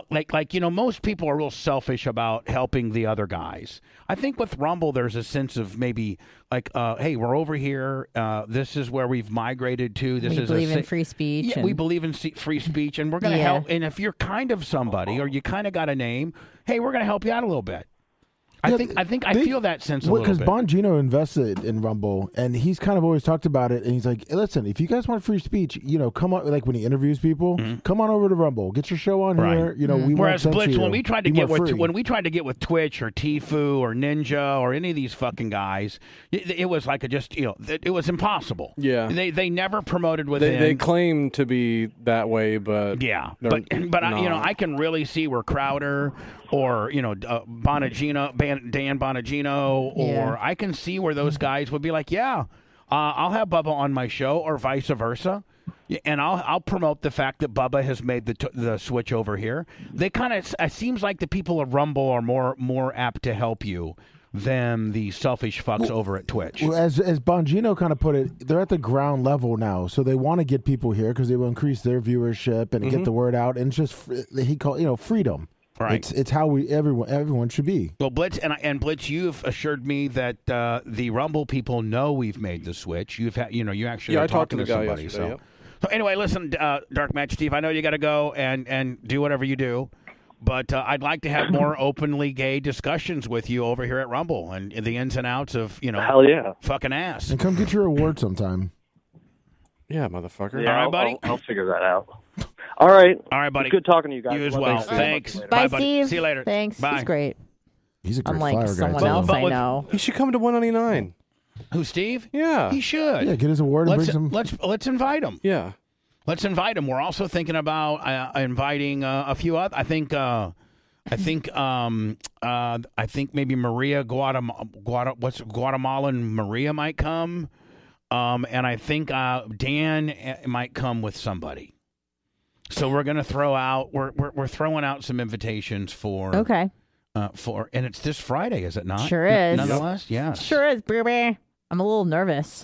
Most people are real selfish about helping the other guys. I think with Rumble, there's a sense of maybe like, hey, we're over here. This is where we've migrated to. We believe in free speech. Yeah, we believe in free speech, and we're going to help. And if you're kind of somebody or you kind of got a name, hey, we're going to help you out a little bit. I feel that sense a little bit. Because Bongino invested in Rumble, and he's kind of always talked about it. And he's like, hey, "Listen, if you guys want free speech, come on. Like when he interviews people, come on over to Rumble, get your show on here. We Whereas won't Blitz, censor when you. we tried to Be get more with free. Twitch or Tfue or Ninja or any of these fucking guys, it was like it was impossible. Yeah, they never promoted within. They claim to be that way, but yeah, but I can really see where Crowder or Bonagino, Dan Bonagino, or I can see where those guys would be like, I'll have Bubba on my show, or vice versa, and I'll promote the fact that Bubba has made the switch over here. They kind of it seems like the people of Rumble are more apt to help you than the selfish fucks over at Twitch. Well, as Bongino kind of put it, they're at the ground level now, so they want to get people here because they will increase their viewership and get the word out. And it's just freedom. Right. It's how everyone should be. Well, Blitz and Blitz, you've assured me that the Rumble people know we've made the switch. You've had, you actually I are talked to talking the guy somebody. yesterday. So anyway, listen, Dark Match Steve, I know you got to go and do whatever you do, but I'd like to have more openly gay discussions with you over here at Rumble and the ins and outs of hell yeah, fucking ass. And come get your award sometime. Yeah, motherfucker. Yeah, All right, buddy. I'll figure that out. All right. All right, buddy. It's good talking to you guys. You as well. Thanks. Bye, buddy. Steve. See you later. Thanks. Bye. He's great. He's a great Unlike flyer guy. someone too. else I know. He should come to 199. Who, Steve? Yeah. He should. Yeah, get his award and Let's bring some. let's invite him. Yeah. Let's invite him. We're also thinking about inviting a few other. I think maybe Maria Guatemalan Maria might come, and I think Dan might come with somebody. So we're gonna throw out. We're throwing out some invitations for. Okay. And it's this Friday, is it not? Sure is. Nonetheless, yeah. Sure is, baby. I'm a little nervous.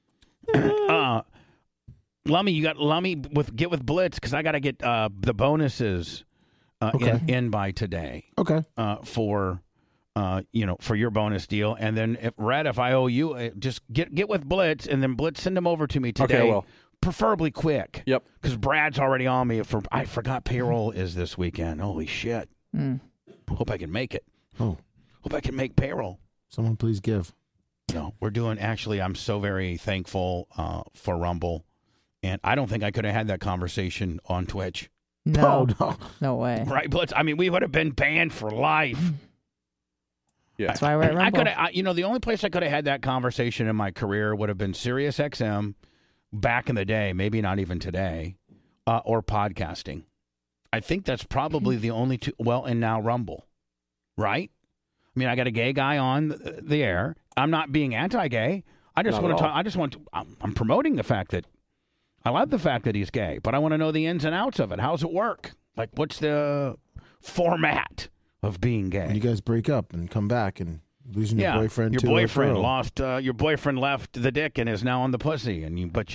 Lummy, you got get with Blitz because I got to get the bonuses in by today. Okay. For your bonus deal, and then if I owe you, just get with Blitz, and then Blitz send them over to me today. Okay, well. Preferably quick. Yep. Because Brad's already on me. I forgot payroll is this weekend. Holy shit. Hope I can make it. Oh. Hope I can make payroll. Someone please give. No, we're doing. Actually, I'm so very thankful for Rumble. And I don't think I could have had that conversation on Twitch. No. No way. Right, Blitz? I mean, we would have been banned for life. Yeah. That's why we're at Rumble. The only place I could have had that conversation in my career would have been Sirius XM back in the day, maybe not even today, or podcasting. I think that's probably the only two. Well, and now Rumble, right? I mean, I got a gay guy on the air. I'm not being anti-gay. I just want to talk. I'm promoting the fact that I love the fact that he's gay, but I want to know the ins and outs of it. How's it work? Like, what's the format of being gay? When you guys break up and come back and losing your boyfriend. Your boyfriend lost. Your boyfriend left the dick and is now on the pussy. And but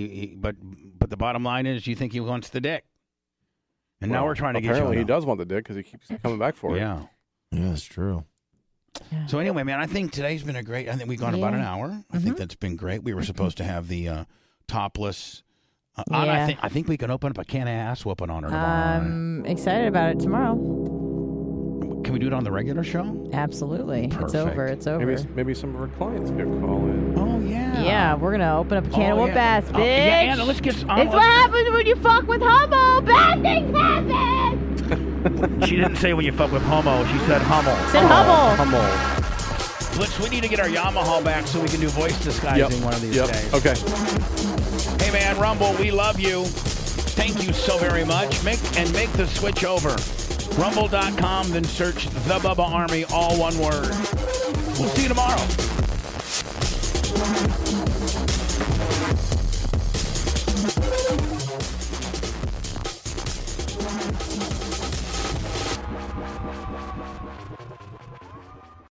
the bottom line is, you think he wants the dick. And now we're trying to get you. Apparently, he does want the dick because he keeps coming back for it. Yeah. Yeah, that's true. Yeah. So anyway, man, I think today's been a great. I think we've gone about an hour. I think that's been great. We were supposed to have the topless. I think we can open up a can of ass whooping on her tomorrow. I'm excited about it tomorrow. Can we do it on the regular show? Absolutely. Perfect. It's over. Maybe some of our clients could call in. Oh yeah. Yeah, we're gonna open up a can of whoop ass, bitch. Yeah, Anna, let's get. It's what happens when you fuck with homo. Bad things happen. She didn't say when you fuck with homo. She said hummel. Said hummel. Hummel. Blitz, we need to get our Yamaha back so we can do voice disguising one of these days. Okay. Hey man, Rumble, we love you. Thank you so very much. Make the switch over. Rumble.com, then search The Bubba Army, all one word. We'll see you tomorrow.